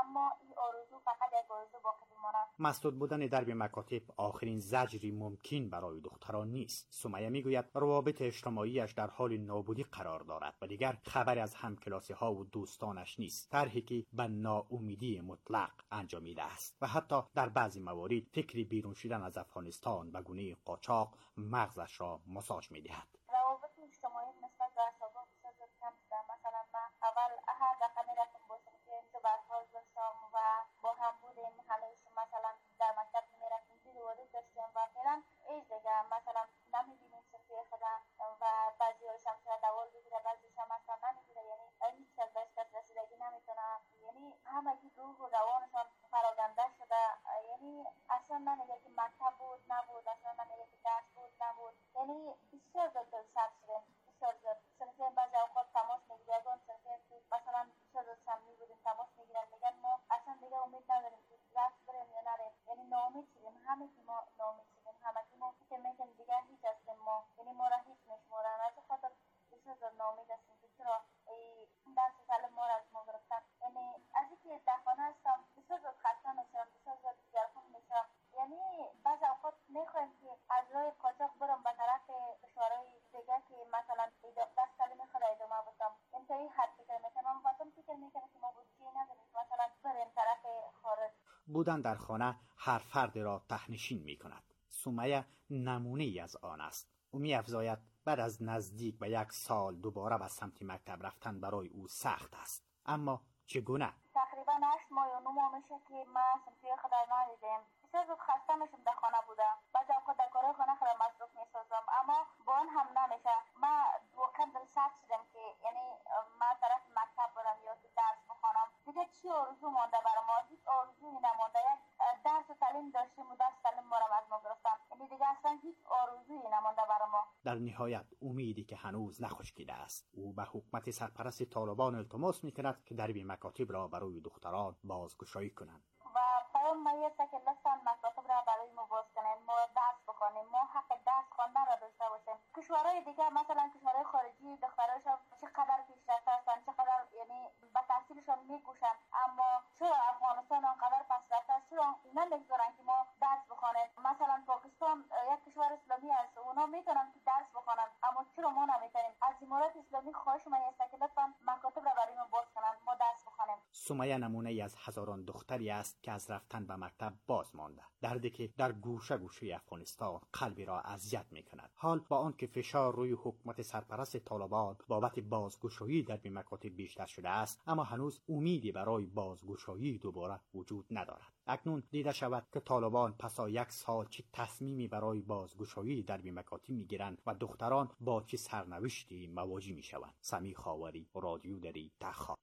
اما این آرزو فقط یک آرزو باقی بمانه. مسدود بودن درب مکاتب آخرین زجری ممکن برای دختران نیست. سمیه میگوید روابط اجتماعیش در حال نابودی قرار دارد و دیگر خبری از همکلاسی ها و دوستانش نیست. طرحی که به ناامیدی مطلق انجامیده است و حتی در بعضی موارد فکری بیرون شدن از افغانستان به گونه قاچاق مغزش را ماساژ میدهد. روابط اجتماعی نسبت به اسباب بسیار کم شده. مثلا من اول هر دفعه میرفتم با صنفی تو برخورد داشتم و با هم بودیم، همیشه مثلا در مکتب میرفتیم دید وارد داشتیم و فعلا ایش دیگه مثلا نمیبینیم صنفی خودم و بعضی هایش هم شاید دوال بگیره، بعضیش هم اصلا نمیگیره، یعنی هیچ کس بهش کس رسیدگی نمیتونه، یعنی همگی روح و روانشان پراکنده شده. یعنی اصلا نمیگه که مکتب بود نبود، اصلا نمیگه که درس بود نبود، یعنی بسیار زود دل سرد شدیم، بسیار زود. صنفی بعضی اوقات تماس میگیره، اون صنفی که مثلا بسیار زود سمی بودیم تماس میگیرن میگن ما اصلا دیگه امید نداریم که درس بریم یا نریم، یعنی ناامید شدیم، همه که ما ناامید شدیم، همه که ما فکر میکنیم دیگه هیچ هستیم ما، یعنی ما را هیچ نشمارن. از خاطر بسیار زود ناامید هستیم که چرا درس سالم ما را از ما گرفتن. یعنی از اینکه در خانه هستم بسیار زود خسته میشم، بسیار زود گرفون میشم، یعنی بعضی اوقات میخوایم که از راه قاچاق برم به طرف کشورهای دیگه که مثلا دست تعلیم خود ادامه بدم. این تا این حد فکر میکنم، مثلا فکر میکنم که ما بودجه نداریم مثلا بریم طرف خارج. بودن در خانه هر فرد را تهنشین می کند. سمیه نمونه ای از آن است. او می افزاید بعد از نزدیک به یک سال دوباره به سمت مکتب رفتن برای او سخت است. اما چگونه؟ تقریبا هشت ماه یا نه ماه میشه که ما صنفی خود را ندیدیم. بسیار زود خسته میشم در خانه بودم. بعضی اوقات در کارهای خانه خود مصروف میسازم، اما با آن هم نمیشه. ما واقعا دل سرد شدم که یعنی ما طرف مکتب برم یا که درس بخوانم. دیگه چی آرزو مانده برای ما؟ هیچ آرزویی نمانده. یک درس و تعلیم داشتیم و درس تعلیم ما را از ما گرفتن، یعنی دیگه اصلا هیچ آرزویی نمانده برای ما. در نهایت امیدی که هنوز نخشکیده است. او به حکومت سرپرست طالبان التماس میکند که درب مکاتب را برای دختران بازگشایی کنند. و پیام ما است که لطفاً مکاتب را برای ما باز کنیم، ما درس بخوانیم، ما حق درس خواندن را داشته باشیم. کشورهای دیگه مثلا کشورهای خارجی دخترایشان چقدر پیشرفته هستند، چقدر یعنی به تحصیلشان میکوشند، اما چرا افغانستان آنقدر پس رفته است؟ چرا نمیگذارن که ما درس بخوانیم؟ مثلا پاکستان یک کشور اسلامی است، اونا میتونن که درس بخوانند، اما چرا ما نمیتونیم؟ از امارات اسلامی خواهش من است که لطفاً مکاتب را برای ما باز کنند، ما درس بخوانیم. سمیه نمونه ای از هزاران دختری است که از رفتن به مکتب باز مانده. دردی که در گوشه گوشه افغانستان قلبی را اذیت میکند. حال با آنکه فشار روی حکومت سرپرست طالبان بابت بازگشایی در مکاتب بیشتر شده است، اما هنوز امیدی برای بازگشایی دوباره وجود ندارد. اکنون دیده شود که طالبان پسا یک سال چه تصمیمی برای بازگشایی در مکاتب میگیرند و دختران با چه سرنوشتی مواجه میشوند. سمی خاوری، رادیو دری، تخا.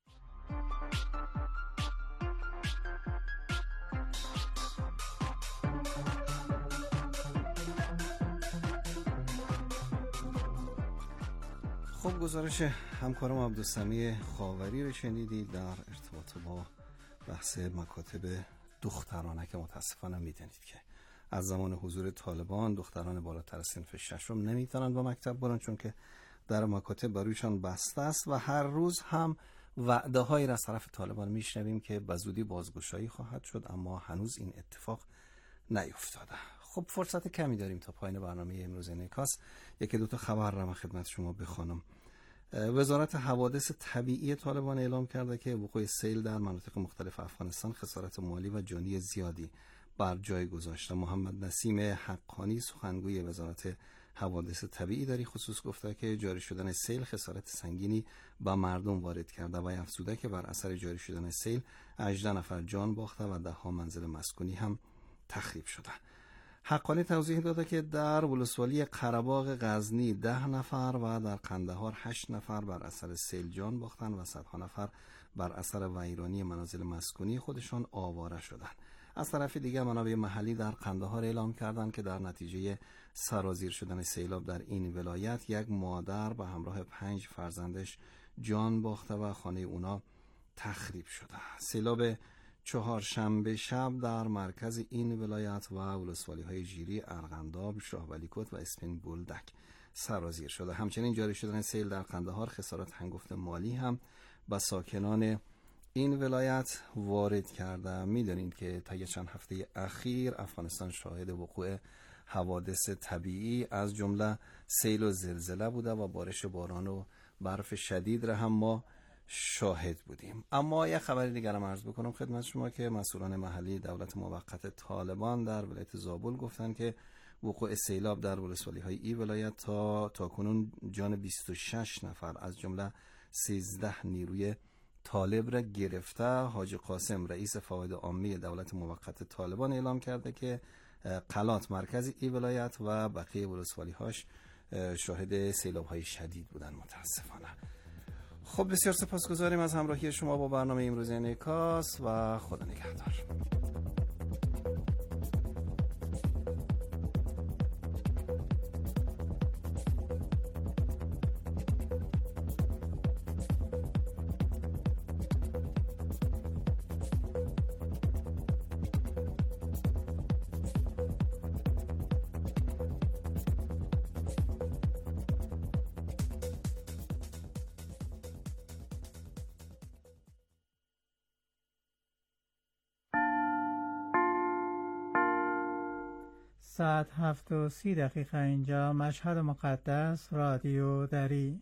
خب گزارش همکارم عبدالسمی خاوری رو شنیدید در ارتباط با بحث مکاتب دخترانه که متاسفانه میدونید که از زمان حضور طالبان دختران بالاتر از صنف ششم نمیتونن با مکتب برن، چون که در مکاتب برویشان بسته است و هر روز هم وعده هایی را از طرف طالبان میشنویم که به زودی بازگشایی خواهد شد، اما هنوز این اتفاق نیفتاده. خب فرصت کمی داریم تا پایان برنامه امروز انعکاس. یکی دو تا خبر را من خدمت شما بخوانم. وزارت حوادث طبیعی طالبان اعلام کرده که وقوع سیل در مناطق مختلف افغانستان خسارت مالی و جانی زیادی بر جای گذاشته. محمد نسیم حقانی سخنگوی وزارت حوادث طبیعی در این خصوص گفته که جاری شدن سیل خسارت سنگینی به مردم وارد کرده و افزوده که بر اثر جاری شدن سیل هجده نفر جان باخته و ده ها منزل مسکونی هم تخریب شده. حقانی توضیح داده که در ولسوالی قره‌باغ غزنی ده نفر و در قندهار هشت نفر بر اثر سیل جان باختن و صدها نفر بر اثر ویرانی منازل مسکونی خودشان آواره شدند. از طرف دیگر منابع محلی در قندهار اعلام کردند که در نتیجه سرازیر شدن سیلاب در این ولایت یک مادر به همراه پنج فرزندش جان باخته و خانه اونا تخریب شده. سیلاب چهارشنبه شب در مرکز این ولایت و ولسوالی های جیری، ارغنداب، شاه ولیکوت و اسپین بولدک سرازیر شده. همچنین جاری شدن سیل در قندهار خسارت هنگفت مالی هم به ساکنان این ولایت وارد کرده. میدونید که تا یه چند هفته اخیر افغانستان شاهد وقوع حوادث طبیعی از جمله سیل و زلزله بوده و بارش باران و برف شدید را هم ما شاهد بودیم. اما یه خبری دیگر هم عرض بکنم خدمت شما که مسئولان محلی دولت موقت طالبان در ولایت زابل گفتن که وقوع سیلاب در ولسوالی های این ولایت تا تاکنون جان بیست و شش نفر از جمله سیزده نیروی طالب را گرفته. حاجی قاسم رئیس فواید عامی دولت موقت طالبان اعلام کرده که قلات مرکز این ولایت و بقیه ولسوالی هاش شاهد سیلاب های شدید بودن متاسفانه. خب بسیار سپاسگزاریم از همراهی شما با برنامه امروزی انعکاس و خدا نگهدار. ساعت هفت و سی دقیقه اینجا مشهد مقدس رادیو دری.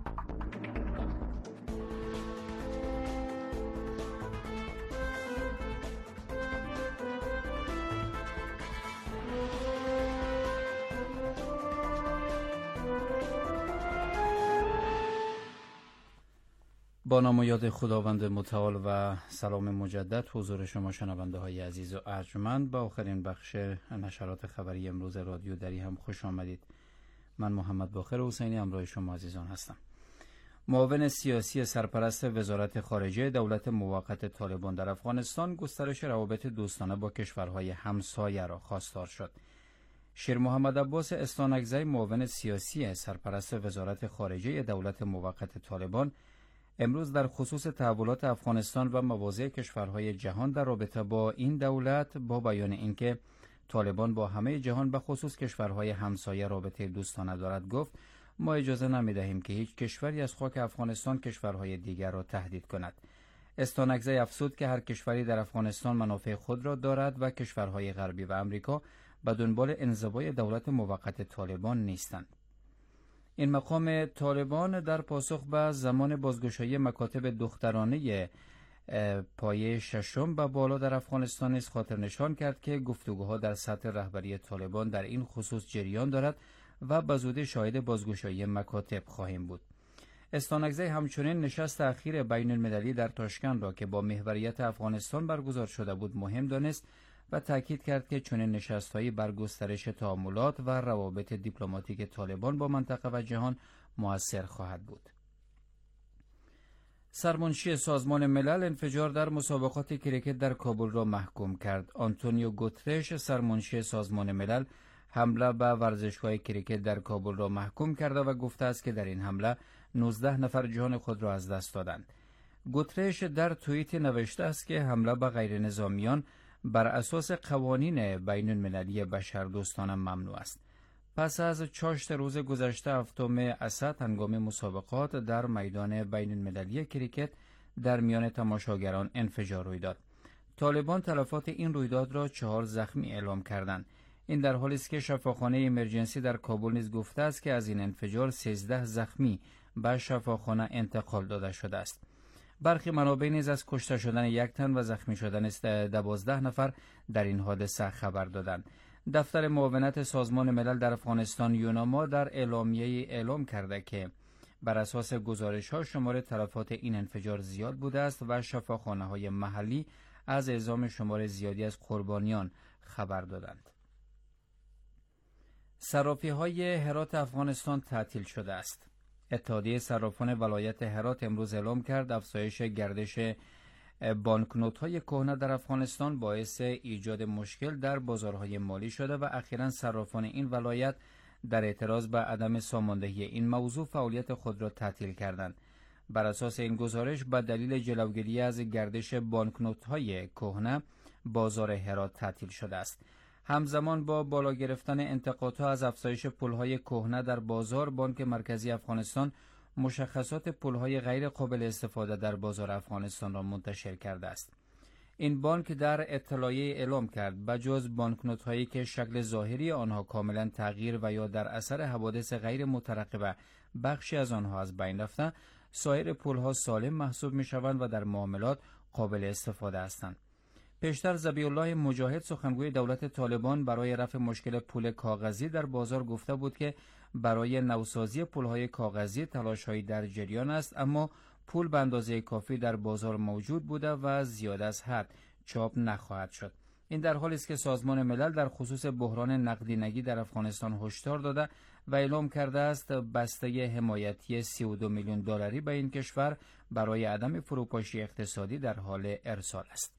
با نام و یاد خداوند متعال و سلام مجدد حضور شما شنونده های عزیز و ارجمند با آخرین بخش نشرات خبری امروز رادیو دری هم خوش آمدید. من محمد باقر حسینی همراه شما عزیزان هستم. معاون سیاسی سرپرست وزارت خارجه دولت موقت طالبان در افغانستان گسترش روابط دوستانه با کشورهای همسایه را خواستار شد. شیر محمد عباس استانکزی معاون سیاسی سرپرست وزارت خارجه دولت موقت طالبان امروز در خصوص تحولات افغانستان و مواضع کشورهای جهان در رابطه با این دولت با بیان اینکه طالبان با همه جهان به خصوص کشورهای همسایه رابطه دوستانه دارد گفت ما اجازه نمی‌دهیم که هیچ کشوری از خاک افغانستان کشورهای دیگر را تهدید کند. استانکزی افزود که هر کشوری در افغانستان منافع خود را دارد و کشورهای غربی و امریکا به دنبال انزوای دولت موقت طالبان نیستند. این مقام طالبان در پاسخ به زمان بازگشایی مکاتب دخترانه پایه ششم به بالا در افغانستان نیز خاطر نشان کرد که گفتگوها در سطح رهبری طالبان در این خصوص جریان دارد و به زودی شاهد بازگشایی مکاتب خواهیم بود. استانکزی همچنین نشست اخیر بین المللی در تاشکند را که با محوریت افغانستان برگزار شده بود مهم دانست و تاکید کرد که چنین نشست‌هایی بر گسترش تعاملات و روابط دیپلماتیک طالبان با منطقه و جهان مؤثر خواهد بود. سرمنشی سازمان ملل انفجار در مسابقات کریکت در کابل را محکوم کرد. آنتونیو گوترش سرمنشی سازمان ملل حمله به ورزشگاه کریکت در کابل را محکوم کرده و گفته است که در این حمله نوزده نفر جان خود را از دست دادند. گوترش در توییت نوشته است که حمله به غیر نظامیان بر اساس قوانین بین المللی بشردوستانه ممنوع است. پس از چاشت روز گذشته هفتم اسد هنگام مسابقات در میدان بین المللی کریکت در میان تماشاگران انفجار روی داد. طالبان تلفات این رویداد را چهار زخمی اعلام کردند. این در حالی است که شفاخانه ایمرجنسی در کابل نیز گفته است که از این انفجار سیزده زخمی به شفاخانه انتقال داده شده است. برخی منابع نیز از کشته شدن یک تن و زخمی شدن دوازده نفر در این حادثه خبر دادند. دفتر معاونت سازمان ملل در افغانستان یوناما در اعلامیه اعلام کرده که بر اساس گزارش‌ها شمار تلفات این انفجار زیاد بوده است و شفاخانه‌های محلی از اعزام شمار زیادی از قربانیان خبر دادند. صرافی‌های هرات افغانستان تعطیل شده است. اتحادیه صرافان ولایت هرات امروز اعلام کرد افزایش گردش بانکنوت‌های کهنه در افغانستان باعث ایجاد مشکل در بازارهای مالی شده و اخیراً صرافان این ولایت در اعتراض به عدم ساماندهی این موضوع فعالیت خود را تعطیل کردند. بر اساس این گزارش به دلیل جلوگیری از گردش بانکنوت‌های کهنه بازار هرات تعطیل شده است. همزمان با بالا گرفتن انتقادها از افزایش پولهای کهنه در بازار، بانک مرکزی افغانستان مشخصات پولهای غیر قابل استفاده در بازار افغانستان را منتشر کرده است. این بانک در اطلاعیه اعلام کرد بجز بانکنوت هایی که شکل ظاهری آنها کاملا تغییر و یا در اثر حوادث غیر مترقبه بخشی از آنها از بین رفته، سایر پولها سالم محسوب می شوند و در معاملات قابل استفاده هستند. پیشتر ذبیح الله مجاهد سخنگوی دولت طالبان برای رفع مشکل پول کاغذی در بازار گفته بود که برای نوسازی پولهای کاغذی تلاش‌هایی در جریان است، اما پول به اندازه کافی در بازار موجود بوده و زیاده از حد چاپ نخواهد شد. این در حالی است که سازمان ملل در خصوص بحران نقدینگی در افغانستان هشدار داده و اعلام کرده است بسته حمایتی سی و دو میلیون دلاری به این کشور برای عدم فروپاشی اقتصادی در حال ارسال است.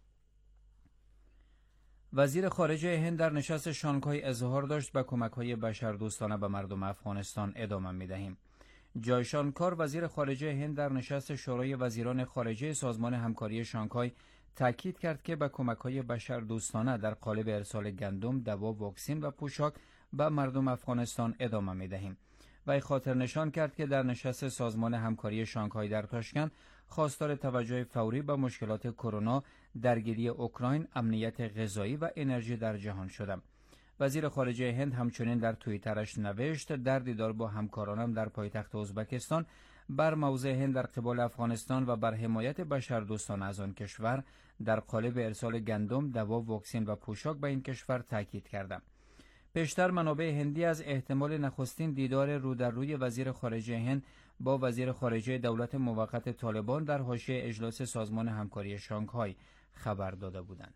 وزیر خارجه هند در نشست شانگهای اظهار داشت به کمک‌های بشردوستانه به مردم افغانستان ادامه می‌دهیم. جای شانکار وزیر خارجه هند در نشست شورای وزیران خارجه سازمان همکاری شانگهای تاکید کرد که به کمک‌های بشردوستانه در قالب ارسال گندم، دوا، واکسن و پوشاک به مردم افغانستان ادامه می‌دهیم. و خاطر نشان کرد که در نشست سازمان همکاری شانگهای در تاشکند خواستار توجه فوری به مشکلات کرونا، درگیری اوکراین، امنیت غذایی و انرژی در جهان شدم. وزیر خارجه هند همچنین در توییترش نوشت در دیدار با همکارانم در پایتخت ازبکستان بر موضع هند در قبال افغانستان و بر حمایت بشردوستانه از آن کشور در قالب ارسال گندم، دوا، واکسن و پوشاک به این کشور تاکید کردم. پیشتر منابع هندی از احتمال نخستین دیدار رو در روی وزیر خارجه هند با وزیر خارجه دولت موقت طالبان در حاشیه اجلاس سازمان همکاری شانگهای خبر داده بودند.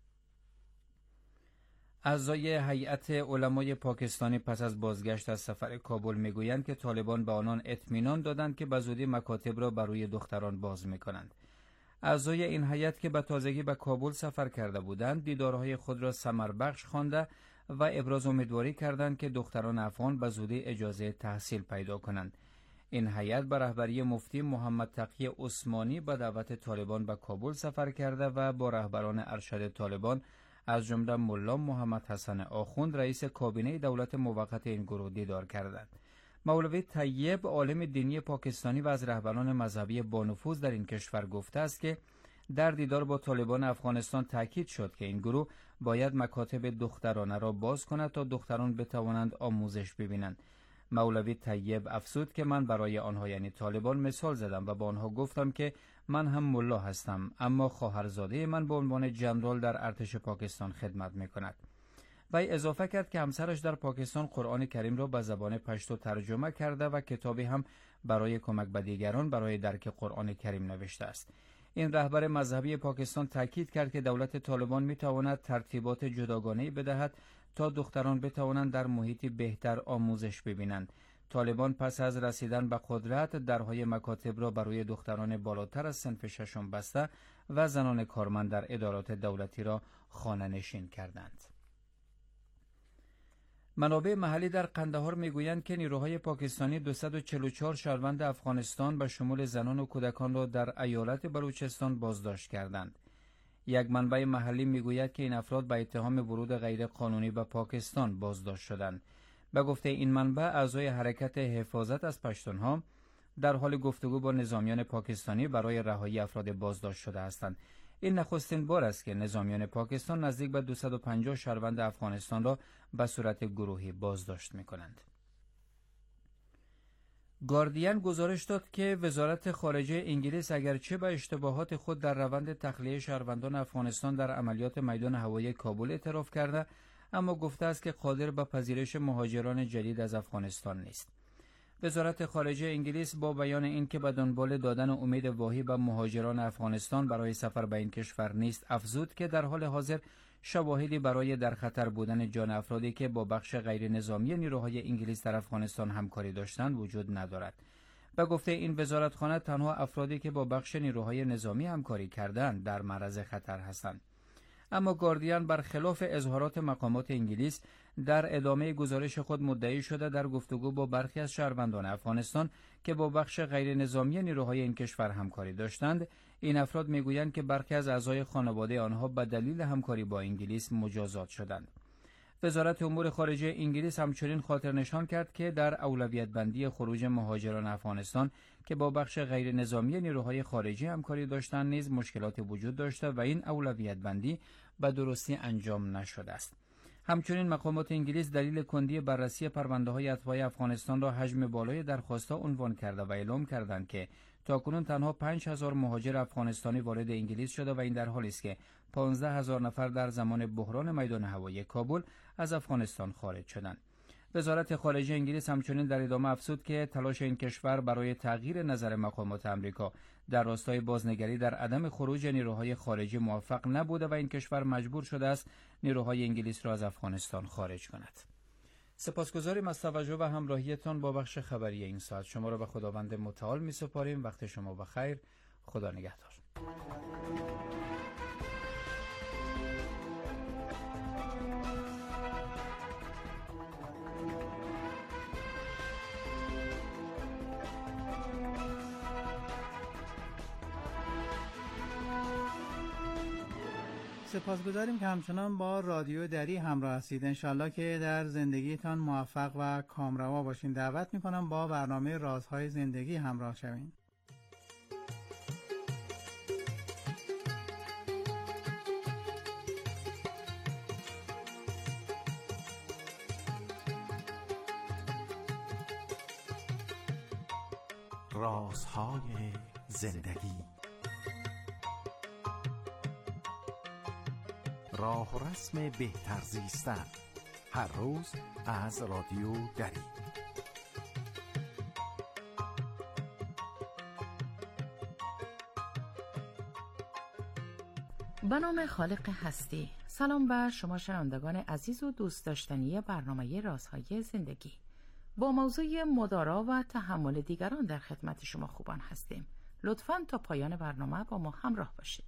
اعضای هیئت علمای پاکستانی پس از بازگشت از سفر کابل میگویند که طالبان به آنان اطمینان دادند که به زودی مکاتب را بر روی دختران باز میکنند. اعضای این هیئت که به تازگی به کابل سفر کرده بودند دیدارهای خود را ثمربخش خوانده و ابراز امیدواری کردند که دختران افغان به زودی اجازه تحصیل پیدا کنند. این هیئت به رهبری مفتی محمد تقی عثمانی به دعوت طالبان به کابل سفر کرده و با رهبران ارشد طالبان از جمله ملا محمد حسن آخوند رئیس کابینه دولت موقت این گروه دیدار کردند. مولوی طیب عالم دینی پاکستانی و از رهبران مذهبی با نفوذ در این کشور گفته است که در دیدار با طالبان افغانستان تاکید شد که این گروه باید مکاتب دخترانه را باز کند تا دختران بتوانند آموزش ببینند. مولوی طیب افزود که من برای آنها یعنی طالبان مثال زدم و با آنها گفتم که من هم ملا هستم، اما خواهرزاده من به عنوان جنرال در ارتش پاکستان خدمت می‌کند. وی اضافه کرد که همسرش در پاکستان قرآن کریم را به زبان پشتو ترجمه کرده و کتابی هم برای کمک به دیگران برای درک قرآن کریم نوشته است. این رهبر مذهبی پاکستان تاکید کرد که دولت طالبان می‌تواند ترتیبات جداگانه‌ای بدهد تا دختران بتوانند در محیطی بهتر آموزش ببینند. طالبان پس از رسیدن به قدرت درهای مکاتب را برای دختران بالاتر از صنف ششم بسته و زنان کارمند در ادارات دولتی را خانه نشین کردند. منابع محلی در قندهار میگویند که نیروهای پاکستانی دویست و چهل و چهار شهروند افغانستان به شمول زنان و کودکان را در ایالت بلوچستان بازداشت کردند. یک منبع محلی میگوید که این افراد به اتهام ورود غیر قانونی به پاکستان بازداشت شدند. به گفته این منبع اعضای حرکت حفاظت از پشتونها در حال گفتگو با نظامیان پاکستانی برای رهایی افراد بازداشت شده هستند. این نخستین بار است که نظامیان پاکستان نزدیک به دویست و پنجاه شهروند افغانستان را به صورت گروهی بازداشت می‌کنند. گاردین گزارش داد که وزارت خارجه انگلیس اگرچه به اشتباهات خود در روند تخلیه شهروندان افغانستان در عملیات میدان هوایی کابل اعتراف کرده، اما گفته است که قادر به پذیرش مهاجران جدید از افغانستان نیست. وزارت خارجه انگلیس با بیان این که به دنبال دادن امید واهی به مهاجران افغانستان برای سفر به این کشور نیست، افزود که در حال حاضر شواهدی برای در خطر بودن جان افرادی که با بخش غیر نظامی نیروهای انگلیس در افغانستان همکاری داشتند وجود ندارد. به گفته این وزارتخانه تنها افرادی که با بخش نیروهای نظامی همکاری کردند در معرض خطر هستند. اما گاردین برخلاف اظهارات مقامات انگلیس در ادامه گزارش خود مدعی شده در گفتگو با برخی از شهروندان افغانستان که با بخش غیر نظامی نیروهای این کشور همکاری داشتند، این افراد میگویند که برخی از اعضای خانواده آنها به دلیل همکاری با انگلیس مجازات شدند. وزارت امور خارجه انگلیس همچنین خاطر نشان کرد که در اولویت بندی خروج مهاجران افغانستان که با بخش غیر نظامی نیروهای خارجی همکاری داشتند نیز مشکلات وجود داشته و این اولویت بندی به درستی انجام نشده است. همچنین مقامات انگلیس دلیل کندی بررسی پرونده‌های اتباع افغانستان را حجم بالای درخواست‌ها عنوان کرده و اعلام کردند که تاکنون تنها پنج هزار مهاجر افغانستانی وارد انگلیس شده و این در حالی است که پانزده هزار نفر در زمان بحران میدان هوایی کابل از افغانستان خارج شدند. وزارت خارجه انگلیس همچنین در ادامه افزود که تلاش این کشور برای تغییر نظر مقامات آمریکا در راستای بازنگری در عدم خروج نیروهای خارجی موفق نبوده و این کشور مجبور شده است نیروهای انگلیس را از افغانستان خارج کند. سپاسگزاریم از توجه و همراهیتان با بخش خبری این ساعت. شما را به خداوند متعال می سپاریم. وقت شما بخیر. خدا نگهدار. سپاسگزاریم که همچنان با رادیو دری همراه هستید. انشالله که در زندگیتان موفق و کامروا باشین. دعوت میکنم با برنامه رازهای زندگی همراه شوین. رازهای زندگی، راه و رسم بهتر زیستن، هر روز از رادیو دری. به نام خالق هستی. سلام بر شما شنوندگان عزیز و دوست داشتنی برنامه رازهای زندگی. با موضوع مدارا و تحمل دیگران در خدمت شما خوبان هستیم. لطفاً تا پایان برنامه با ما همراه باشید.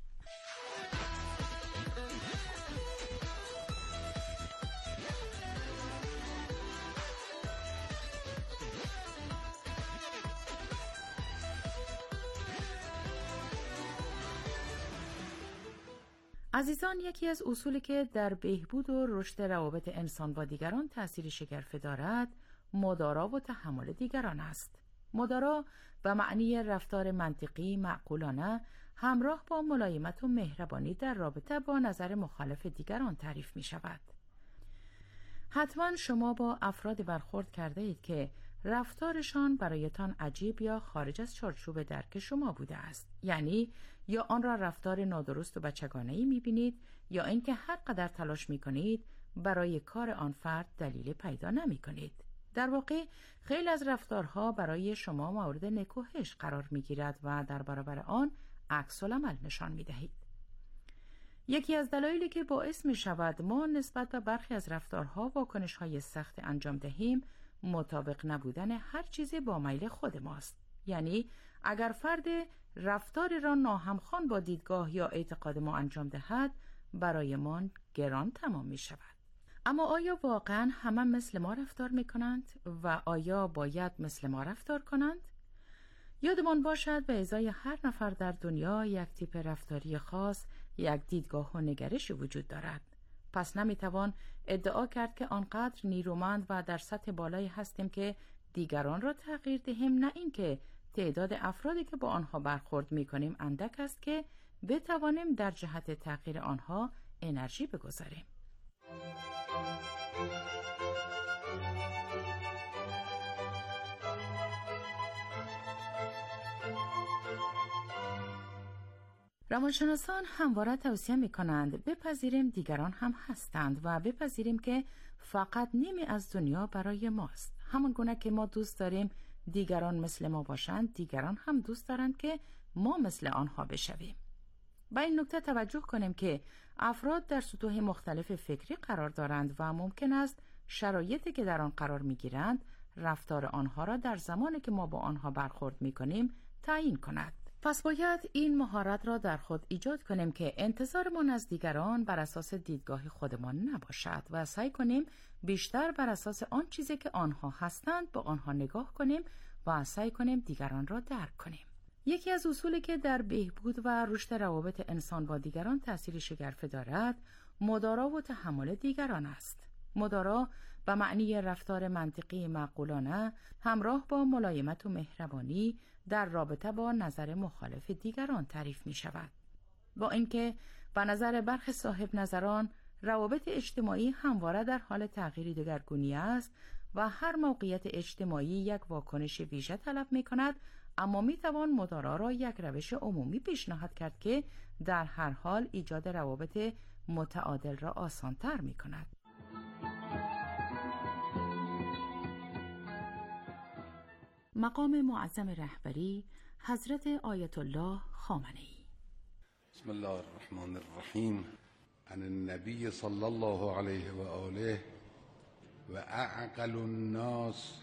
عزیزان، یکی از اصولی که در بهبود و رشد روابط انسان با دیگران تأثیر شگرفی دارد، مدارا و تحمل دیگران است. مدارا به معنی رفتار منطقی، معقولانه، همراه با ملایمت و مهربانی در رابطه با نظر مخالف دیگران تعریف می شود. حتما شما با افراد برخورد کرده اید که رفتارشان برایتان عجیب یا خارج از چارچوب درک شما بوده است. یعنی یا آن را رفتار نادرست و بچگانه‌ای می‌بینید یا اینکه هر قدر تلاش می‌کنید برای کار آن فرد دلیل پیدا نمی‌کنید. در واقع خیلی از رفتارها برای شما مورد نکوهش قرار می‌گیرد و در برابر آن عکس العمل نشان می‌دهید. یکی از دلایلی که باعث می‌شود ما نسبت به برخی از رفتارها واکنش‌های سخت انجام دهیم مطابق نبودن هر چیزی با میل خود ماست. یعنی اگر فرد رفتاری را ناهمخوان با دیدگاه یا اعتقاد ما انجام دهد، برای ما گران تمام می شود. اما آیا واقعا همه مثل ما رفتار می کنند و آیا باید مثل ما رفتار کنند؟ یادمان باشد به ازای هر نفر در دنیا یک تیپ رفتاری خاص، یک دیدگاه و نگرشی وجود دارد. پس نمیتوان ادعا کرد که آنقدر نیرومند و در سطح بالایی هستیم که دیگران را تغییر دهیم، نه اینکه تعداد افرادی که با آنها برخورد میکنیم اندک است که بتوانیم در جهت تغییر آنها انرژی بگذاریم. روانشناسان همواره توصیه می کنند بپذیریم دیگران هم هستند و بپذیریم که فقط نیمی از دنیا برای ماست. همان گونه که ما دوست داریم دیگران مثل ما باشند، دیگران هم دوست دارند که ما مثل آنها بشویم. با این نکته توجه کنیم که افراد در سطوح مختلف فکری قرار دارند و ممکن است شرایطی که در آن قرار می گیرند رفتار آنها را در زمانی که ما با آنها برخورد می کنیم تعیین کند. پس باید این مهارت را در خود ایجاد کنیم که انتظارمان از دیگران بر اساس دیدگاه خودمان نباشد و سعی کنیم بیشتر بر اساس آن چیزی که آنها هستند با آنها نگاه کنیم و سعی کنیم دیگران را درک کنیم. یکی از اصولی که در بهبود و رشد روابط انسان با دیگران تأثیر شگرفی دارد، مدارا و تحمل دیگران است. مدارا به معنی رفتار منطقی معقولانه همراه با ملایمت و مهربانی در رابطه با نظر مخالف دیگران تعریف می شود. با اینکه به نظر برخی صاحب نظران روابط اجتماعی همواره در حال تغییر دگرگونی است و هر موقعیت اجتماعی یک واکنش ویژه طلب می کند، اما می توان مدارا را یک روش عمومی پیشنهاد کرد که در هر حال ایجاد روابط متعادل را آسان‌تر می کند. مقام معظم رهبری حضرت آیت الله خامنه‌ای. بسم الله الرحمن الرحیم. عن النبی صلی الله علیه و آله و اعقل الناس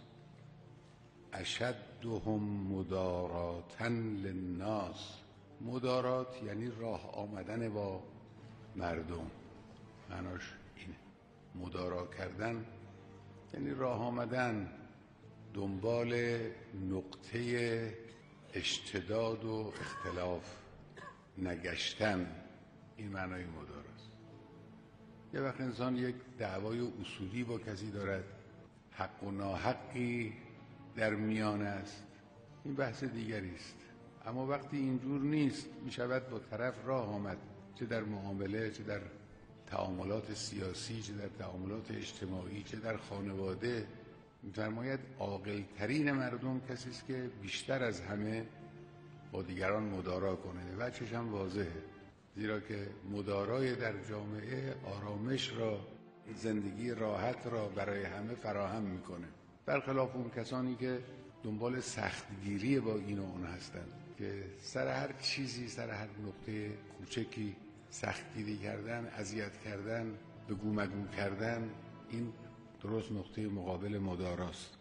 اشدهم مداراتا للناس. مدارات یعنی راه آمدن با مردم، معناش اینه. مدارا کردن یعنی راه آمدن، دنبال نقطه اشتداد و اختلاف نگشتن، این معنای مداراست. یه وقت انسان یک دعوای اصولی با کسی دارد، حق و ناحقی در میان است، این بحث دیگری است. اما وقتی اینجور نیست، می شود با طرف راه آمد، چه در معامله، چه در تعاملات سیاسی، چه در تعاملات اجتماعی، چه در خانواده. می‌فرماید عاقل‌ترین مردم کسی است که بیشتر از همه با دیگران مدارا کنه. وجهش هم واضحه، زیرا که مدارای در جامعه آرامش را، زندگی راحت را برای همه فراهم میکنه، برخلاف اون کسانی که دنبال سختگیری با این و اون هستند، که سر هر چیزی، سر هر نقطه کوچکی سختگیری کردن، اذیت کردن، بگو مگو کردن، این درست نقطه مقابل مداراست.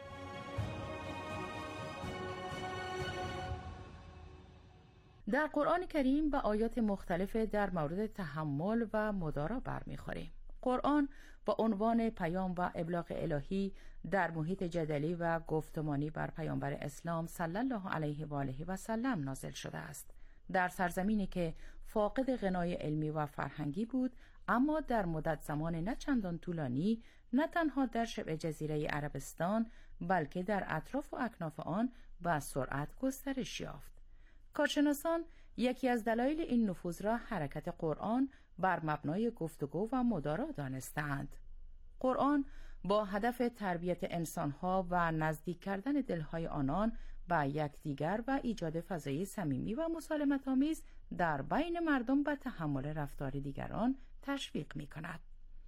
در قرآن کریم به آیات مختلف در مورد تحمل و مدارا برمیخوریم. قرآن با عنوان پیام و ابلاغ الهی در محیط جدلی و گفتمانی بر پیامبر اسلام صلی الله علیه و آله و سلم نازل شده است. در سرزمینی که فاقد غنای علمی و فرهنگی بود، اما در مدت زمان نه چندان طولانی نه تنها در شبه جزیره عربستان بلکه در اطراف و اکناف آن به سرعت گسترش یافت. کارشناسان یکی از دلایل این نفوذ را حرکت قرآن بر مبنای گفتگو و مدارا دانستند. قرآن با هدف تربیت انسانها و نزدیک کردن دلهای آنان به یکدیگر و ایجاد فضای صمیمی و مسالمت آمیز در بین مردم به تحمل رفتار دیگران تشویق می کند.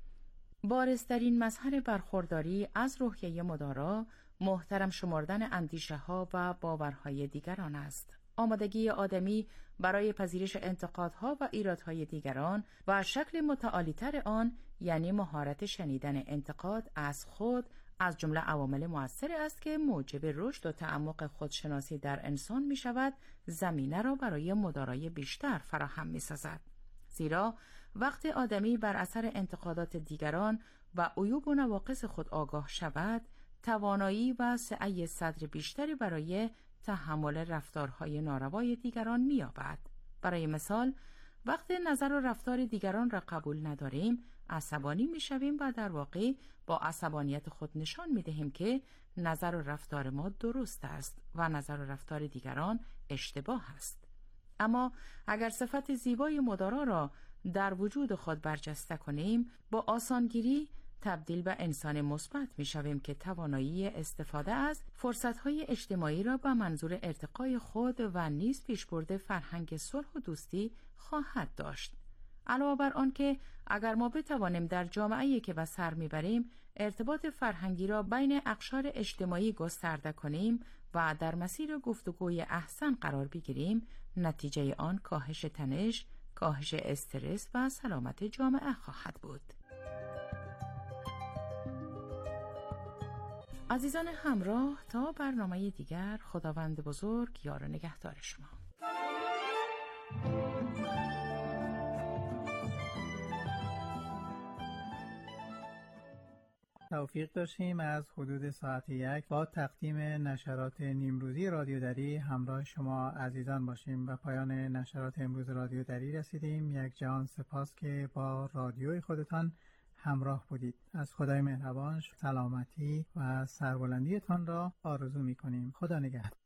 بارزترین مظهر برخورداری از روحیه مدارا محترم شمردن اندیشه ها و باورهای دیگران است. آمادگی آدمی برای پذیرش انتقادها و ایرادهای دیگران و شکل متعالی‌تر آن، یعنی مهارت شنیدن انتقاد از خود، از جمله عوامل مؤثر است که موجب رشد و تعمق خودشناسی در انسان می شود، زمینه را برای مدارای بیشتر فراهم می سازد. زیرا وقتی آدمی بر اثر انتقادات دیگران و عیوب و نواقص خود آگاه شود، توانایی و سعی صدر بیشتری برای تحمل رفتارهای ناروای دیگران می‌یابد. برای مثال، وقتی نظر و رفتار دیگران را قبول نداریم، عصبانی می‌شویم و در واقع با عصبانیت خود نشان می‌دهیم که نظر و رفتار ما درست است و نظر و رفتار دیگران اشتباه است. اما اگر صفت زیبای مدارا را در وجود خود برجسته کنیم، با آسانگیری تبدیل به انسان مثبت می‌شویم که توانایی استفاده از فرصت‌های اجتماعی را به منظور ارتقای خود و نیز پیشبرد فرهنگ صلح و دوستی خواهد داشت. علاوه بر آن که اگر ما بتوانیم در جامعه‌ای که به سر می‌بریم ارتباط فرهنگی را بین اقشار اجتماعی گسترده کنیم و در مسیر گفتگوی احسن قرار بگیریم، نتیجه آن کاهش تنش، کاهش استرس و سلامت جامعه خواهد بود. عزیزان همراه، تا برنامه دیگر، خداوند بزرگ یار و نگهدار شما. توفیق داشتیم از حدود ساعت یک با تقدیم نشرات نیمروزی رادیو دری همراه شما عزیزان باشیم. و پایان نشرات امروز رادیو دری رسیدیم. یک جهان سپاس که با رادیوی خودتان همراه بودید. از خدای مهربان سلامتی و سربلندیتان را آرزو می‌کنیم. خدا نگهدار.